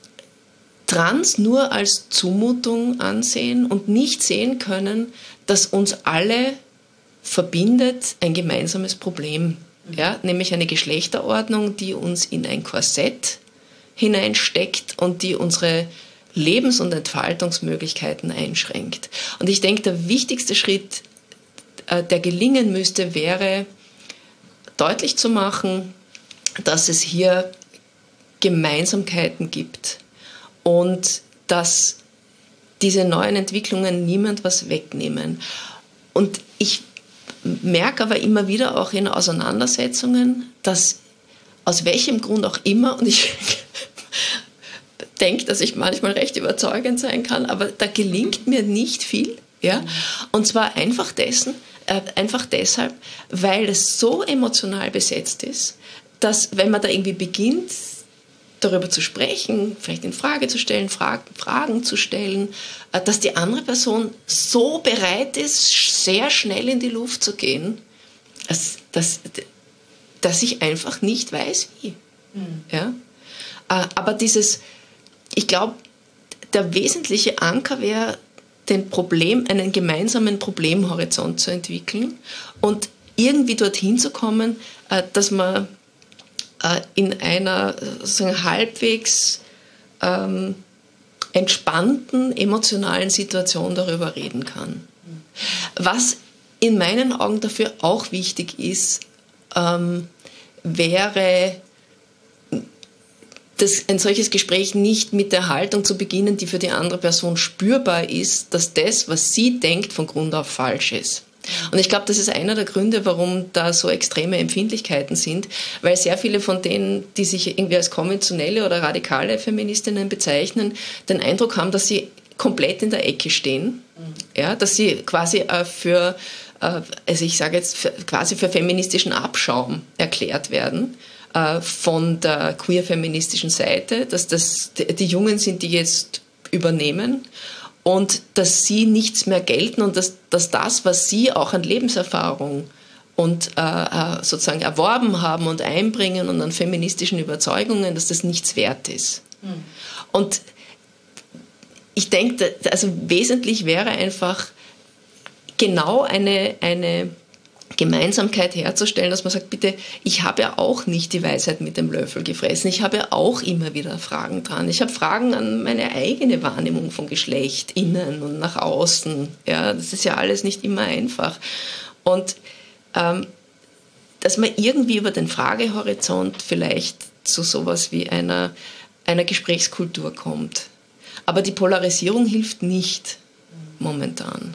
Trans nur als Zumutung ansehen und nicht sehen können, dass uns alle verbindet ein gemeinsames Problem, ja? Nämlich eine Geschlechterordnung, die uns in ein Korsett hineinsteckt und die unsere Lebens- und Entfaltungsmöglichkeiten einschränkt. Und ich denke, der wichtigste Schritt, der gelingen müsste, wäre deutlich zu machen, dass es hier Gemeinsamkeiten gibt und dass diese neuen Entwicklungen niemand was wegnehmen. Und ich merke aber immer wieder auch in Auseinandersetzungen, dass aus welchem Grund auch immer, und ich denke, dass ich manchmal recht überzeugend sein kann, aber da gelingt mir nicht viel. Ja? Und zwar einfach deshalb, weil es so emotional besetzt ist, dass wenn man da irgendwie beginnt, darüber zu sprechen, vielleicht in Frage zu stellen, Fragen zu stellen, dass die andere Person so bereit ist, sehr schnell in die Luft zu gehen, dass ich einfach nicht weiß, wie. Ja? Aber ich glaube, der wesentliche Anker wäre, einen gemeinsamen Problemhorizont zu entwickeln. Und irgendwie dorthin zu kommen, dass man in einer sozusagen halbwegs entspannten, emotionalen Situation darüber reden kann. Was in meinen Augen dafür auch wichtig ist, wäre, ein solches Gespräch nicht mit der Haltung zu beginnen, die für die andere Person spürbar ist, dass das, was sie denkt, von Grund auf falsch ist. Und ich glaube, das ist einer der Gründe, warum da so extreme Empfindlichkeiten sind, weil sehr viele von denen, die sich irgendwie als konventionelle oder radikale Feministinnen bezeichnen, den Eindruck haben, dass sie komplett in der Ecke stehen, ja, dass sie quasi also ich sage jetzt quasi für feministischen Abschaum erklärt werden von der queer-feministischen Seite, dass das die Jungen sind, die jetzt übernehmen und dass sie nichts mehr gelten und dass das, was sie auch an Lebenserfahrung und sozusagen erworben haben und einbringen und an feministischen Überzeugungen, dass das nichts wert ist. Und ich denke, also wesentlich wäre einfach genau eine Gemeinsamkeit herzustellen, dass man sagt, bitte, ich habe ja auch nicht die Weisheit mit dem Löffel gefressen. Ich habe ja auch immer wieder Fragen dran. Ich habe Fragen an meine eigene Wahrnehmung von Geschlecht, innen und nach außen. Ja, das ist ja alles nicht immer einfach. Und dass man irgendwie über den Fragehorizont vielleicht zu sowas wie einer Gesprächskultur kommt. Aber die Polarisierung hilft nicht momentan.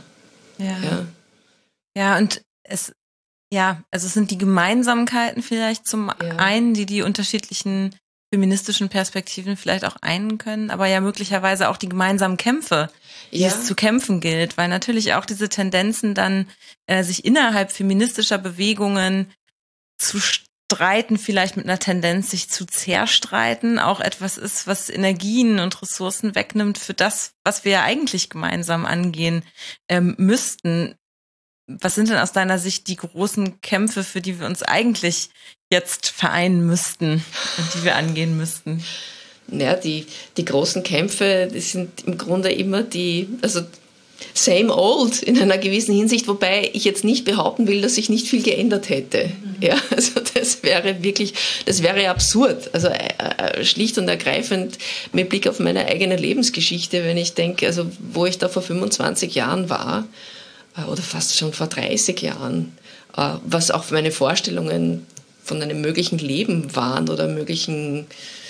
Ja, und also es sind die Gemeinsamkeiten vielleicht zum einen, die unterschiedlichen feministischen Perspektiven vielleicht auch einen können, aber ja möglicherweise auch die gemeinsamen Kämpfe, die es zu kämpfen gilt, weil natürlich auch diese Tendenzen dann sich innerhalb feministischer Bewegungen zu streiten, vielleicht mit einer Tendenz, sich zu zerstreiten, auch etwas ist, was Energien und Ressourcen wegnimmt für das, was wir ja eigentlich gemeinsam angehen müssten. Was sind denn aus deiner Sicht die großen Kämpfe, für die wir uns eigentlich jetzt vereinen müssten und die wir angehen müssten? Ja, die großen Kämpfe, das sind im Grunde immer same old in einer gewissen Hinsicht, wobei ich jetzt nicht behaupten will, dass sich nicht viel geändert hätte. Ja, also das wäre absurd. Also schlicht und ergreifend mit Blick auf meine eigene Lebensgeschichte, wenn ich denke, also wo ich da vor 25 Jahren war, oder fast schon vor 30 Jahren, was auch meine Vorstellungen von einem möglichen Leben waren oder möglichen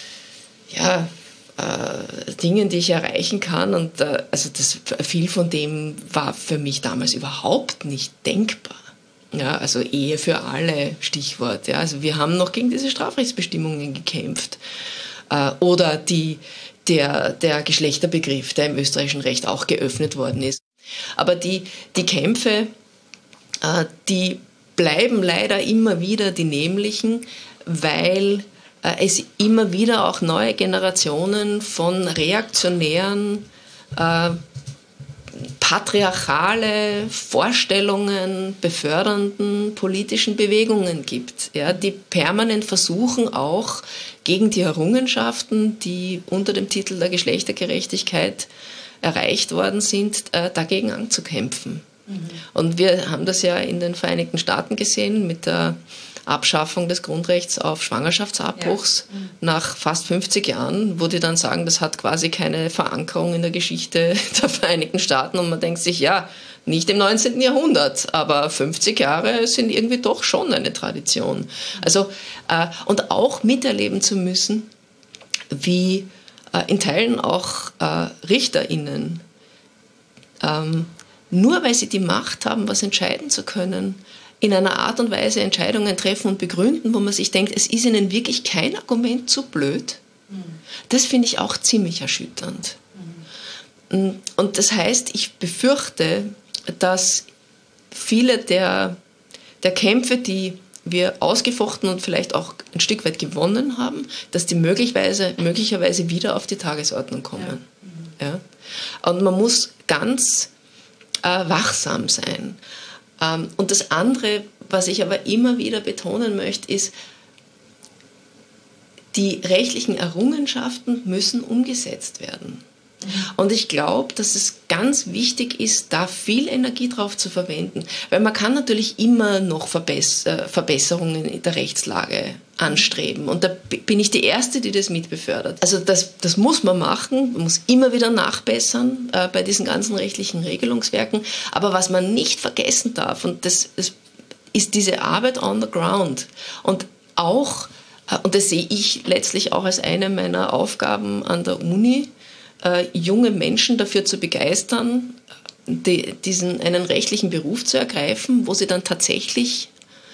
Dingen, die ich erreichen kann. Und also viel von dem war für mich damals überhaupt nicht denkbar. Ja, also Ehe für alle, Stichwort. Ja, also wir haben noch gegen diese Strafrechtsbestimmungen gekämpft. Oder der Geschlechterbegriff, der im österreichischen Recht auch geöffnet worden ist. Aber die Kämpfe, die bleiben leider immer wieder die nämlichen, weil es immer wieder auch neue Generationen von reaktionären, patriarchale Vorstellungen befördernden politischen Bewegungen gibt, ja, die permanent versuchen, auch gegen die Errungenschaften, die unter dem Titel der Geschlechtergerechtigkeit erreicht worden sind, dagegen anzukämpfen. Und wir haben das ja in den Vereinigten Staaten gesehen mit der Abschaffung des Grundrechts auf Schwangerschaftsabbruchs nach fast 50 Jahren, wo die dann sagen, das hat quasi keine Verankerung in der Geschichte der Vereinigten Staaten und man denkt sich, ja, nicht im 19. Jahrhundert, aber 50 Jahre sind irgendwie doch schon eine Tradition. Also, und auch miterleben zu müssen, wie in Teilen auch RichterInnen, nur weil sie die Macht haben, was entscheiden zu können, in einer Art und Weise Entscheidungen treffen und begründen, wo man sich denkt, es ist ihnen wirklich kein Argument zu blöd. Das finde ich auch ziemlich erschütternd. Und das heißt, ich befürchte, dass viele der Kämpfe, die wir ausgefochten und vielleicht auch ein Stück weit gewonnen haben, dass die möglicherweise wieder auf die Tagesordnung kommen. Ja. Und man muss ganz wachsam sein. Und das andere, was ich aber immer wieder betonen möchte, ist, die rechtlichen Errungenschaften müssen umgesetzt werden. Und ich glaube, dass es ganz wichtig ist, da viel Energie drauf zu verwenden. Weil man kann natürlich immer noch Verbesserungen in der Rechtslage anstreben. Und da bin ich die Erste, die das mitbefördert. Also das muss man machen, man muss immer wieder nachbessern bei diesen ganzen rechtlichen Regelungswerken. Aber was man nicht vergessen darf, und das ist diese Arbeit on the ground. Und auch, und das sehe ich letztlich auch als eine meiner Aufgaben an der Uni, junge Menschen dafür zu begeistern, einen rechtlichen Beruf zu ergreifen, wo sie dann tatsächlich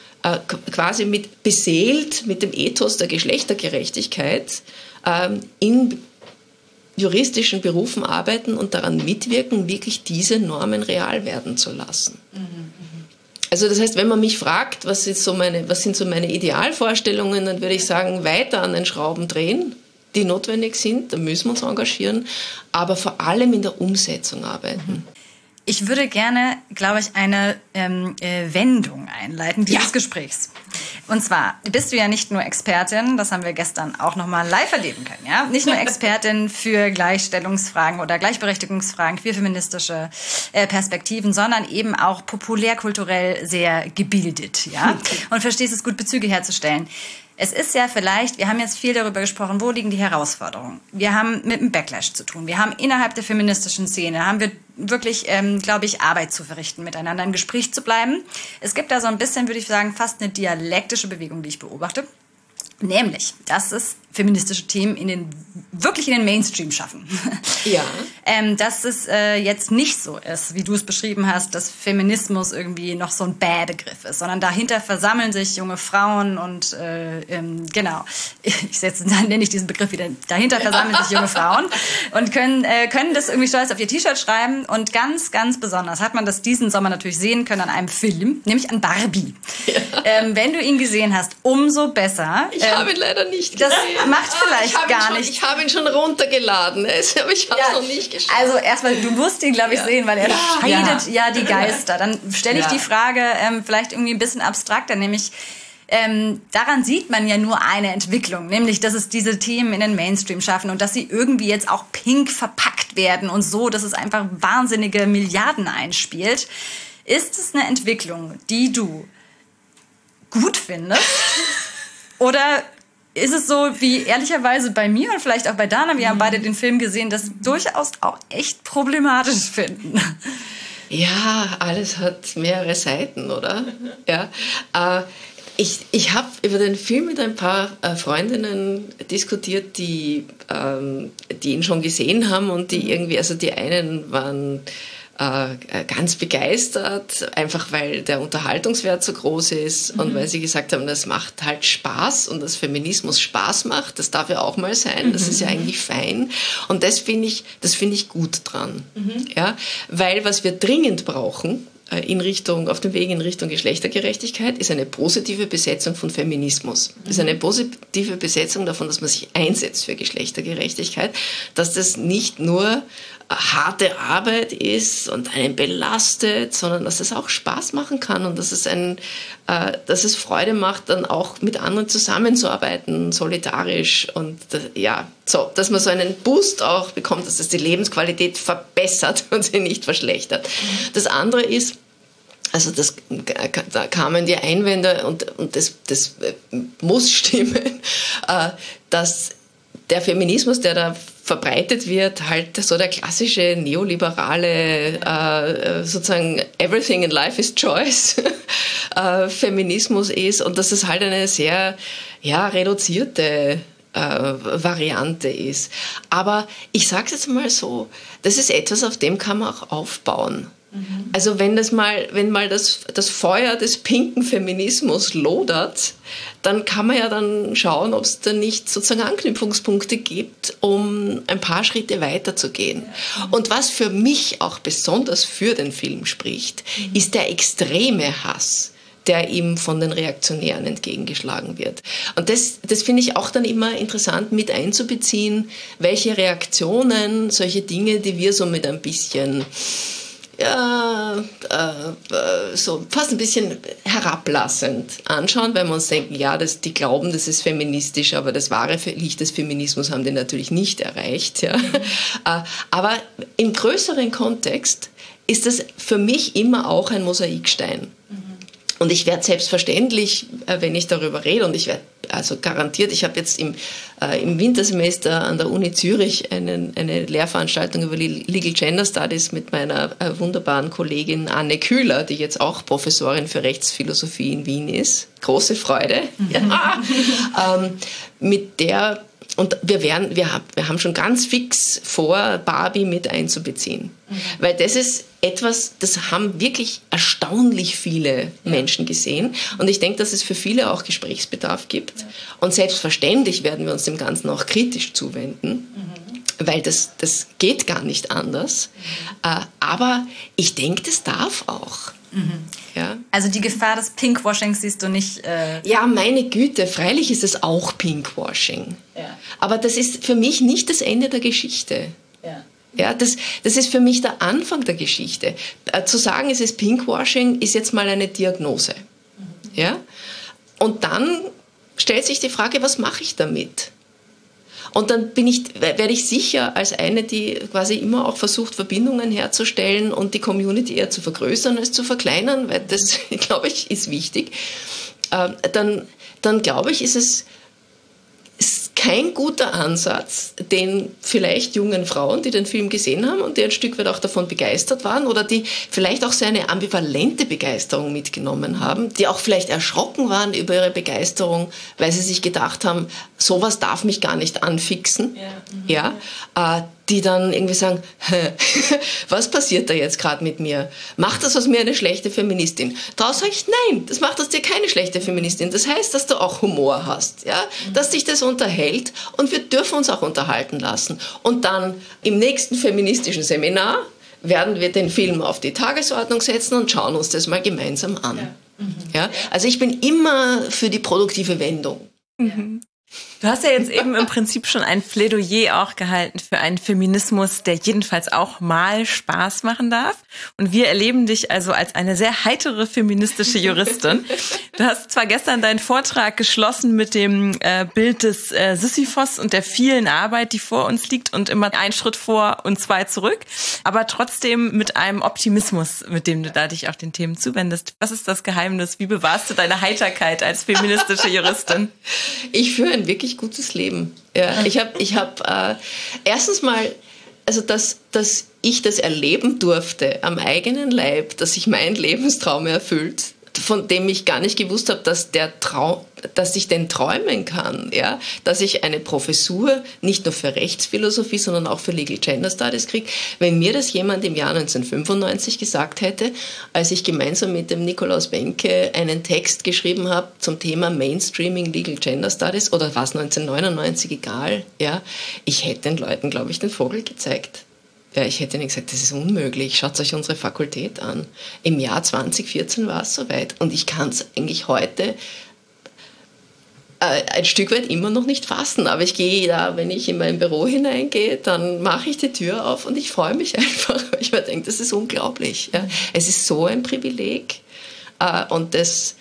quasi beseelt mit dem Ethos der Geschlechtergerechtigkeit in juristischen Berufen arbeiten und daran mitwirken, wirklich diese Normen real werden zu lassen. Also das heißt, wenn man mich fragt, was sind so meine Idealvorstellungen, dann würde ich sagen, weiter an den Schrauben drehen, die notwendig sind, da müssen wir uns engagieren, aber vor allem in der Umsetzung arbeiten. Ich würde gerne, glaube ich, eine Wendung einleiten dieses Gesprächs. Und zwar bist du ja nicht nur Expertin, das haben wir gestern auch nochmal live erleben können, ja? Nicht nur Expertin für Gleichstellungsfragen oder Gleichberechtigungsfragen, für feministische Perspektiven, sondern eben auch populärkulturell sehr gebildet, ja? Und verstehst es gut, Bezüge herzustellen. Es ist ja vielleicht, wir haben jetzt viel darüber gesprochen, wo liegen die Herausforderungen? Wir haben mit dem Backlash zu tun. Wir haben innerhalb der feministischen Szene, haben wir wirklich, glaube ich, Arbeit zu verrichten, miteinander im Gespräch zu bleiben. Es gibt da so ein bisschen, würde ich sagen, fast eine dialektische Bewegung, die ich beobachte. Nämlich, dass es feministische Themen wirklich in den Mainstream schaffen. Ja. Dass es jetzt nicht so ist, wie du es beschrieben hast, dass Feminismus irgendwie noch so ein Bäh-Begriff ist, sondern dahinter versammeln sich junge Frauen und genau, dann nenne ich diesen Begriff wieder, dahinter versammeln sich junge Frauen und können das irgendwie stolz auf ihr T-Shirt schreiben und ganz, ganz besonders hat man das diesen Sommer natürlich sehen können an einem Film, nämlich an Barbie. Ja. Wenn du ihn gesehen hast, umso besser. Ich habe ihn leider nicht gesehen. Das macht vielleicht gar nicht. Ich habe ihn schon runtergeladen, aber ich habe es noch nicht geschafft. Also erstmal, du musst ihn, glaube ich, sehen, weil er scheidet ja die Geister. Dann stelle ich die Frage vielleicht irgendwie ein bisschen abstrakter, nämlich daran sieht man ja nur eine Entwicklung, nämlich, dass es diese Themen in den Mainstream schaffen und dass sie irgendwie jetzt auch pink verpackt werden und so, dass es einfach wahnsinnige Milliarden einspielt. Ist es eine Entwicklung, die du gut findest? Oder ist es so, wie ehrlicherweise bei mir und vielleicht auch bei Dana, wir haben beide den Film gesehen, das durchaus auch echt problematisch finden? Ja, alles hat mehrere Seiten, oder? Ja. Ich habe über den Film mit ein paar Freundinnen diskutiert, die ihn schon gesehen haben und die irgendwie, also die einen waren ganz begeistert, einfach weil der Unterhaltungswert so groß ist und weil sie gesagt haben, das macht halt Spaß und dass Feminismus Spaß macht, das darf ja auch mal sein, das ist ja eigentlich fein und das finde ich gut dran, ja, weil was wir dringend brauchen auf dem Weg in Richtung Geschlechtergerechtigkeit ist eine positive Besetzung von Feminismus. Ist eine positive Besetzung davon, dass man sich einsetzt für Geschlechtergerechtigkeit, dass das nicht nur harte Arbeit ist und einen belastet, sondern dass es auch Spaß machen kann und dass es Freude macht, dann auch mit anderen zusammenzuarbeiten, solidarisch und dass man so einen Boost auch bekommt, dass das die Lebensqualität verbessert und sie nicht verschlechtert. Das andere ist, also da kamen die Einwände und das muss stimmen, dass der Feminismus, der da verbreitet wird, halt so der klassische neoliberale, sozusagen everything in life is choice Feminismus ist und dass es halt eine sehr reduzierte Variante ist. Aber ich sage es jetzt mal so, das ist etwas, auf dem kann man auch aufbauen. Also wenn mal das Feuer des pinken Feminismus lodert, dann kann man ja dann schauen, ob es da nicht sozusagen Anknüpfungspunkte gibt, um ein paar Schritte weiterzugehen. Und was für mich auch besonders für den Film spricht, ist der extreme Hass, der ihm von den Reaktionären entgegengeschlagen wird. Und das finde ich auch dann immer interessant mit einzubeziehen, welche Reaktionen solche Dinge, die wir so mit ein bisschen so fast ein bisschen herablassend anschauen, weil wir uns denken, ja, die glauben, das ist feministisch, aber das wahre Licht des Feminismus haben die natürlich nicht erreicht. Ja. Aber im größeren Kontext ist das für mich immer auch ein Mosaikstein. Und ich werde selbstverständlich, wenn ich darüber rede, und ich werde also garantiert, ich habe jetzt im Wintersemester an der Uni Zürich eine Lehrveranstaltung über Legal Gender Studies mit meiner wunderbaren Kollegin Anne Kühler, die jetzt auch Professorin für Rechtsphilosophie in Wien ist. Große Freude. Ja. Mit der, und wir haben schon ganz fix vor, Barbie mit einzubeziehen. Weil das ist etwas, das haben wirklich erstaunlich viele Menschen gesehen. Und ich denke, dass es für viele auch Gesprächsbedarf gibt. Und selbstverständlich werden wir uns dem Ganzen auch kritisch zuwenden, weil das geht gar nicht anders. Aber ich denke, das darf auch. Ja. Also die Gefahr des Pinkwashings siehst du nicht? Ja, meine Güte, freilich ist es auch Pinkwashing. Ja. Aber das ist für mich nicht das Ende der Geschichte. Ja. Ja, das ist für mich der Anfang der Geschichte. Zu sagen, es ist Pinkwashing, ist jetzt mal eine Diagnose. Ja? Und dann stellt sich die Frage, was mache ich damit? Und dann werde ich sicher als eine, die quasi immer auch versucht, Verbindungen herzustellen und die Community eher zu vergrößern als zu verkleinern, weil das, glaube ich, ist wichtig. Dann glaube ich, ist kein guter Ansatz, den vielleicht jungen Frauen, die den Film gesehen haben und die ein Stück weit auch davon begeistert waren oder die vielleicht auch so eine ambivalente Begeisterung mitgenommen haben, die auch vielleicht erschrocken waren über ihre Begeisterung, weil sie sich gedacht haben, sowas darf mich gar nicht anfixen, die dann irgendwie sagen, was passiert da jetzt gerade mit mir? Macht das aus mir eine schlechte Feministin? Daraus sage ich, nein, das macht aus dir keine schlechte Feministin. Das heißt, dass du auch Humor hast, ja? Dass dich das unterhält und wir dürfen uns auch unterhalten lassen. Und dann im nächsten feministischen Seminar werden wir den Film auf die Tagesordnung setzen und schauen uns das mal gemeinsam an. Ja? Also ich bin immer für die produktive Wendung. Mhm. Du hast ja jetzt eben im Prinzip schon ein Plädoyer auch gehalten für einen Feminismus, der jedenfalls auch mal Spaß machen darf. Und wir erleben dich also als eine sehr heitere feministische Juristin. Du hast zwar gestern deinen Vortrag geschlossen mit dem Bild des Sisyphos und der vielen Arbeit, die vor uns liegt und immer einen Schritt vor und zwei zurück, aber trotzdem mit einem Optimismus, mit dem du da dich auch den Themen zuwendest. Was ist das Geheimnis? Wie bewahrst du deine Heiterkeit als feministische Juristin? Ich führe ein wirklich gutes Leben. Ja, ich habe erstens mal, also dass ich das erleben durfte am eigenen Leib, dass sich mein Lebenstraum erfüllt, von dem ich gar nicht gewusst habe, dass ich den träumen kann, ja, dass ich eine Professur nicht nur für Rechtsphilosophie, sondern auch für Legal Gender Studies kriege. Wenn mir das jemand im Jahr 1995 gesagt hätte, als ich gemeinsam mit dem Nikolaus Benke einen Text geschrieben habe zum Thema Mainstreaming Legal Gender Studies, oder war es 1999, egal, ja, ich hätte den Leuten, glaube ich, den Vogel gezeigt. Ja, ich hätte ihnen gesagt, das ist unmöglich, schaut euch unsere Fakultät an. Im Jahr 2014 war es soweit und ich kann es eigentlich heute ein Stück weit immer noch nicht fassen, aber ich gehe da, wenn ich in mein Büro hineingehe, dann mache ich die Tür auf und ich freue mich einfach, weil ich mir denke, das ist unglaublich. Ja. Es ist so ein Privileg und das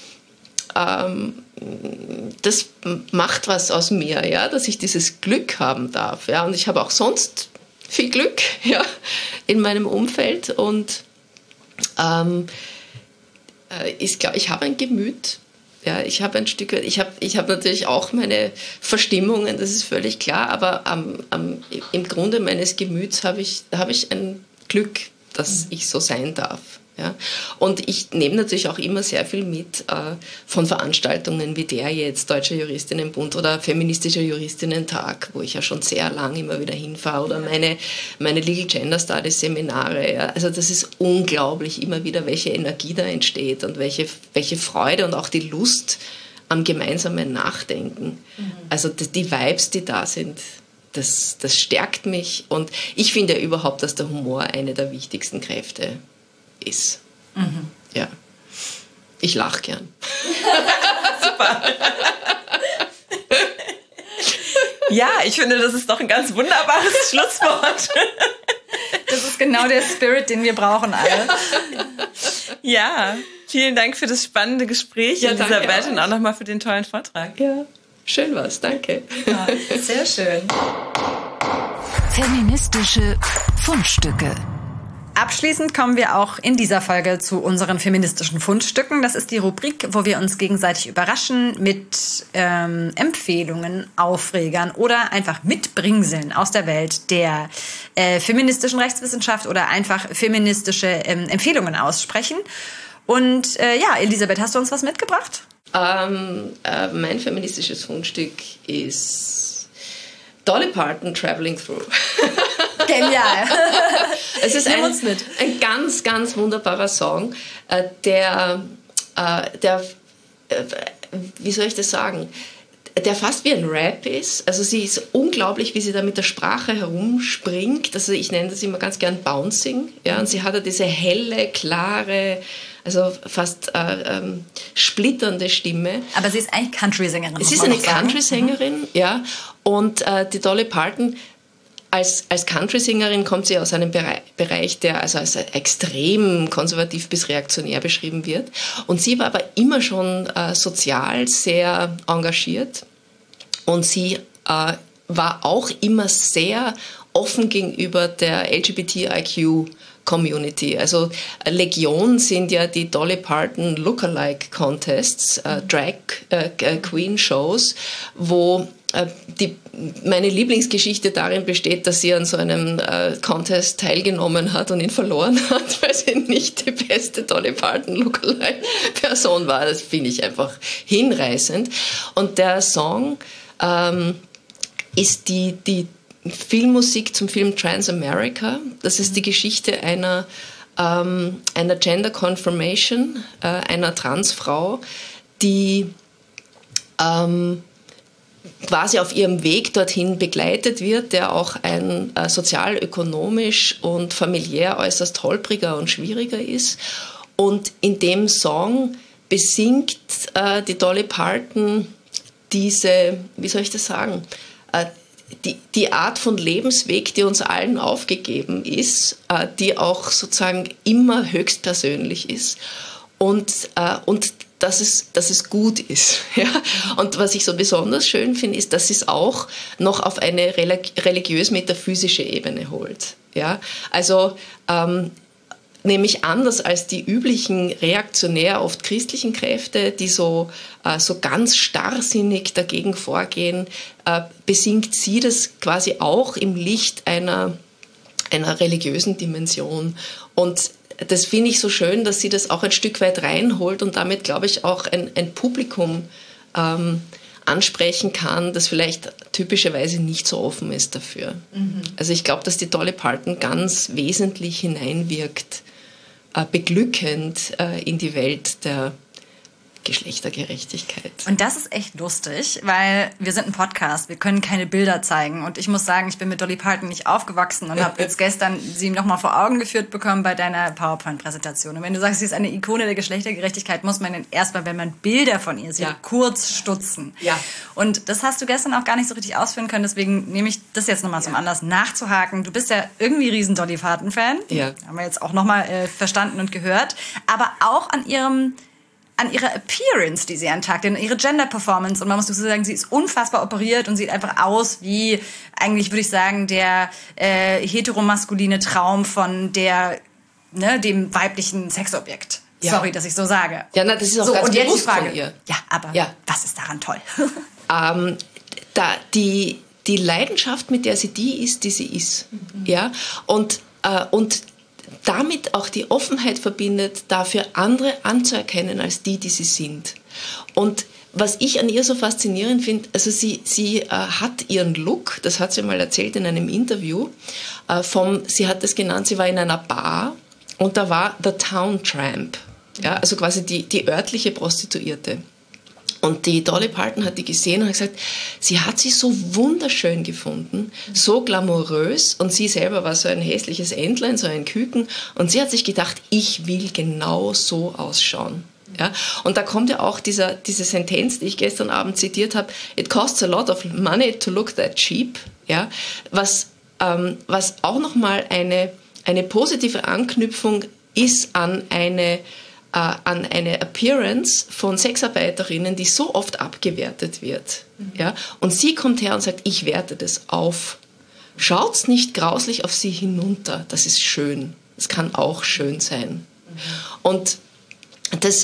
macht was aus mir, ja, dass ich dieses Glück haben darf. Ja. Und ich habe auch sonst viel Glück, ja, in meinem Umfeld und ich habe ein Gemüt, ja, ich habe ein Stück weit, ich habe natürlich auch meine Verstimmungen, das ist völlig klar, aber im Grunde meines Gemüts habe ich ein Glück, dass ich so sein darf. Ja. Und ich nehme natürlich auch immer sehr viel mit von Veranstaltungen wie der jetzt, Deutscher Juristinnenbund oder Feministischer Juristinnen-Tag, wo ich ja schon sehr lang immer wieder hinfahre, oder meine Legal Gender Studies Seminare. Ja. Also das ist unglaublich immer wieder, welche Energie da entsteht und welche Freude und auch die Lust am gemeinsamen Nachdenken. Also die Vibes, die da sind, das stärkt mich. Und ich finde ja überhaupt, dass der Humor eine der wichtigsten Kräfte ist. Ja. Ich lache gern. Super. Ja, ich finde, das ist doch ein ganz wunderbares Schlusswort. Das ist genau der Spirit, den wir brauchen alle. Ja, vielen Dank für das spannende Gespräch, Elisabeth, und auch nochmal für den tollen Vortrag. Ja, schön war's, danke. Ja, sehr schön. Feministische Fundstücke. Abschließend kommen wir auch in dieser Folge zu unseren feministischen Fundstücken. Das ist die Rubrik, wo wir uns gegenseitig überraschen mit Empfehlungen, Aufregern oder einfach Mitbringseln aus der Welt der feministischen Rechtswissenschaft oder einfach feministische Empfehlungen aussprechen. Und Elisabeth, hast du uns was mitgebracht? Mein feministisches Fundstück ist Dolly Parton, Traveling Through. Genial. Es ist ein ganz, ganz wunderbarer Song, der wie soll ich das sagen, der fast wie ein Rap ist. Also sie ist unglaublich, wie sie da mit der Sprache herumspringt. Also ich nenne das immer ganz gern Bouncing. Ja, und sie hat ja diese helle, klare, also fast splitternde Stimme. Aber sie ist eigentlich Country-Sängerin. Sie ist eine Country-Sängerin, ja. Und die Dolly Parton als Country-Sängerin kommt sie aus einem Bereich, der also als extrem konservativ bis reaktionär beschrieben wird. Und sie war aber immer schon sozial sehr engagiert. Und sie war auch immer sehr offen gegenüber der LGBTIQ-Community. Also Legion sind ja die Dolly Parton Lookalike Contests, Drag Queen Shows, wo meine Lieblingsgeschichte darin besteht, dass sie an so einem Contest teilgenommen hat und ihn verloren hat, weil sie nicht die beste Dolly Parton Lookalike-Person war. Das finde ich einfach hinreißend. Und der Song ist die Filmmusik zum Film Transamerica. Das ist die Geschichte einer Gender Confirmation, einer Transfrau, die quasi auf ihrem Weg dorthin begleitet wird, der auch ein sozial-ökonomisch und familiär äußerst holpriger und schwieriger ist. Und in dem Song besingt die Dolly Parton diese, wie soll ich das sagen, die Art von Lebensweg, die uns allen aufgegeben ist, die auch sozusagen immer höchstpersönlich ist und dass es gut ist. Ja? Und was ich so besonders schön finde, ist, dass sie es auch noch auf eine religiös-metaphysische Ebene holt. Ja? Also nämlich anders als die üblichen reaktionär, oft christlichen Kräfte, die so ganz starrsinnig dagegen vorgehen, besingt sie das quasi auch im Licht einer religiösen Dimension. Und das finde ich so schön, dass sie das auch ein Stück weit reinholt und damit, glaube ich, auch ein Publikum ansprechen kann, das vielleicht typischerweise nicht so offen ist dafür. Mhm. Also ich glaube, dass die Dolly Parton ganz wesentlich hineinwirkt, beglückend in die Welt der Geschlechtergerechtigkeit. Und das ist echt lustig, weil wir sind ein Podcast, wir können keine Bilder zeigen. Und ich muss sagen, ich bin mit Dolly Parton nicht aufgewachsen und habe jetzt gestern sie nochmal vor Augen geführt bekommen bei deiner PowerPoint-Präsentation. Und wenn du sagst, sie ist eine Ikone der Geschlechtergerechtigkeit, muss man dann erstmal, wenn man Bilder von ihr sieht, kurz stutzen. Ja. Und das hast du gestern auch gar nicht so richtig ausführen können, deswegen nehme ich das jetzt nochmal zum Anlass nachzuhaken. Du bist ja irgendwie riesen Dolly Parton-Fan. Ja. Haben wir jetzt auch nochmal verstanden und gehört. Aber auch an ihrer Appearance, die sie an den Tag legt, ihre Gender-Performance. Und man muss so sagen, sie ist unfassbar operiert und sieht einfach aus wie, eigentlich würde ich sagen, der heteromaskuline Traum von dem weiblichen Sexobjekt. Ja. Sorry, dass ich so sage. Ja, das ist auch so, ganz und bewusst jetzt die Frage, von ihr. Ja, aber was ist daran toll? Die Leidenschaft, mit der sie die ist, die sie ist. Mhm. Ja? Und damit auch die Offenheit verbindet, dafür andere anzuerkennen als die sie sind. Und was ich an ihr so faszinierend finde, also sie hat ihren Look, das hat sie mal erzählt in einem Interview, sie hat es genannt, sie war in einer Bar und da war The Town Tramp, ja, also quasi die örtliche Prostituierte. Und die Dolly Parton hat die gesehen und hat gesagt, sie hat sie so wunderschön gefunden, so glamourös, und sie selber war so ein hässliches Entlein, so ein Küken, und sie hat sich gedacht, ich will genau so ausschauen. Ja? Und da kommt ja auch diese Sentenz, die ich gestern Abend zitiert habe, it costs a lot of money to look that cheap, ja? Was auch nochmal eine eine positive Anknüpfung ist an eine Appearance von Sexarbeiterinnen, die so oft abgewertet wird. Ja? Und sie kommt her und sagt, ich werte das auf. Schaut's nicht grauslich auf sie hinunter. Das ist schön. Das kann auch schön sein. Und das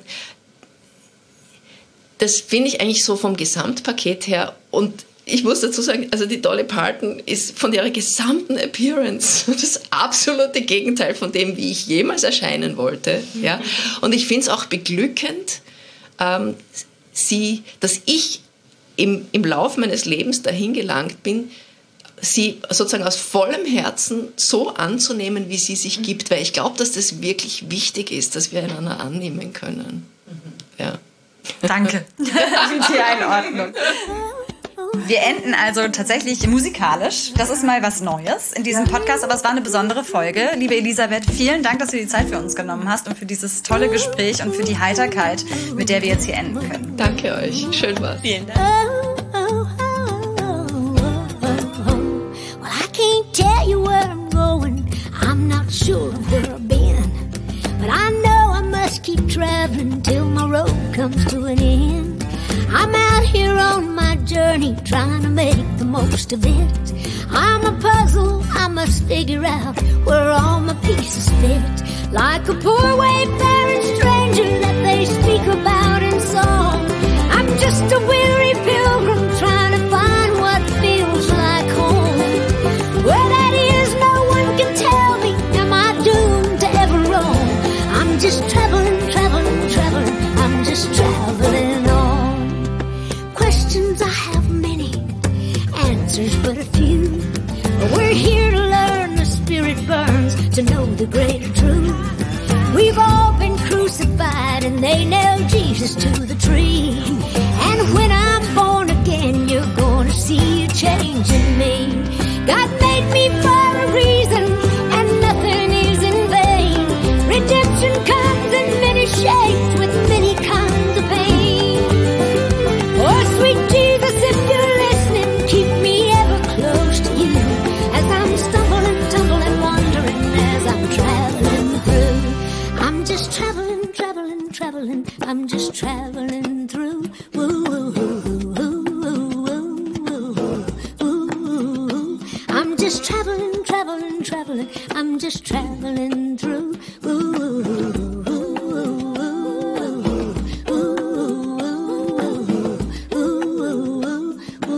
finde ich eigentlich so vom Gesamtpaket her. Und ich muss dazu sagen, also die Dolly Parton ist von ihrer gesamten Appearance das absolute Gegenteil von dem, wie ich jemals erscheinen wollte. Ja? Und ich finde es auch beglückend, dass ich im Lauf meines Lebens dahin gelangt bin, sie sozusagen aus vollem Herzen so anzunehmen, wie sie sich gibt, weil ich glaube, dass das wirklich wichtig ist, dass wir einander annehmen können. Ja. Danke für die Einordnung. Wir enden also tatsächlich musikalisch. Das ist mal was Neues in diesem Podcast, aber es war eine besondere Folge. Liebe Elisabeth, vielen Dank, dass du die Zeit für uns genommen hast und für dieses tolle Gespräch und für die Heiterkeit, mit der wir jetzt hier enden können. Danke euch. Schön war's. Vielen Dank. Tell you where I'm going, I'm not sure of where I've been, but I know I must keep traveling till my road comes to an end. I'm out here on my journey, trying to make the most of it. I'm a puzzle, I must figure out where all my pieces fit. Like a poor wayfaring stranger that they speak about in song, I'm just a weary pilgrim trying to find what feels like home. Where that is, no one can tell me. Am I doomed to ever roam? I'm just traveling, traveling, traveling. I'm just traveling on. Questions I have many, answers but a few. But we're here to learn, the spirit burns to know the greater truth. We've all been crucified and they nailed Jesus to the tree. And when I'm born again, you're gonna see a change in me. God made me for a reason, and nothing is in vain. Redemption comes in many shapes with many kinds of pain. Oh, sweet Jesus, if you're listening, keep me ever close to you, as I'm stumbling, tumbling, wandering, as I'm traveling through. I'm just traveling, traveling, traveling. I'm just traveling through. Woo, woo, woo, woo, woo, woo, woo, woo. I'm just traveling, traveling, traveling. I'm just traveling through. Ooh, ooh, ooh, ooh,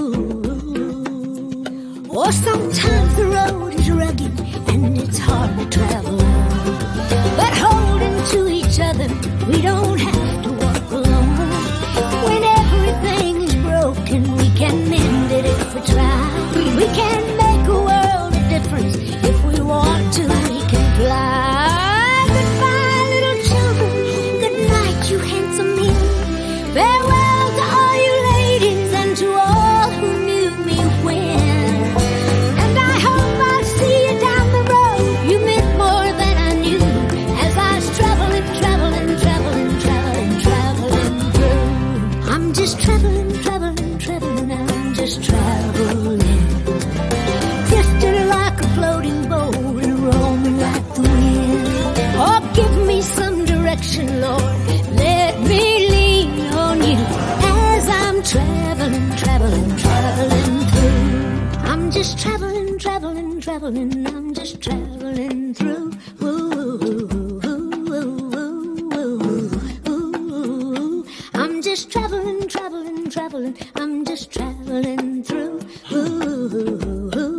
ooh. Or sometimes the road is rugged and it's hard to travel on. But holding to each other, we don't have to walk alone. When everything is broken, we can mend it if we try. We can make a world of difference if we want to. We can fly. Goodbye, little children. Good night, you handsome men. Farewell to all you ladies and to all who knew me when. And I hope I'll see you down the road. You meant more than I knew as I was traveling, traveling, traveling, traveling, traveling through. I'm just traveling, traveling, traveling. I'm just traveling. Drifting like a floating boat and roaming like the wind. Oh, give me some direction, Lord. Let me lean on you as I'm traveling, traveling, traveling through. I'm just traveling, traveling, traveling. I'm just traveling through. Ooh, ooh, ooh, ooh, ooh. I'm just traveling, traveling, traveling. I'm just traveling through. Ooh, ooh, ooh, ooh.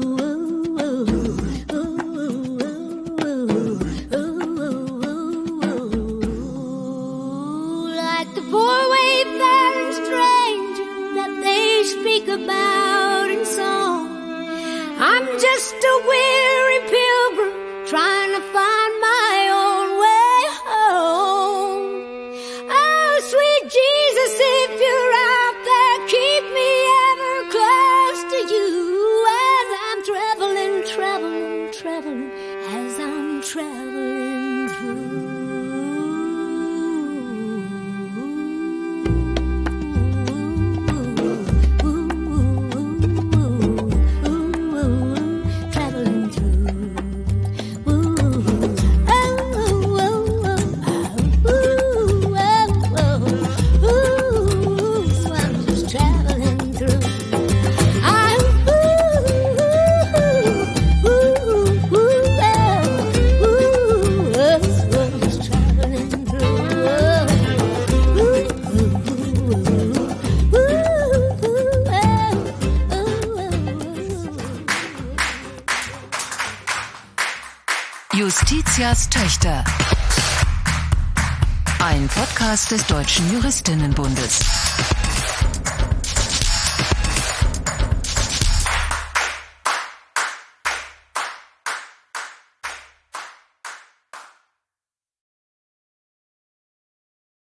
Like the poor wayfaring stranger that they speak about in song, I'm just a weary pilgrim trying to find my own way home. Oh, sweet Jesus, if you're out there, keep me ever close to you as I'm traveling, traveling, traveling, as I'm traveling through. Traveling Justitias Töchter. Ein Podcast des Deutschen Juristinnenbundes.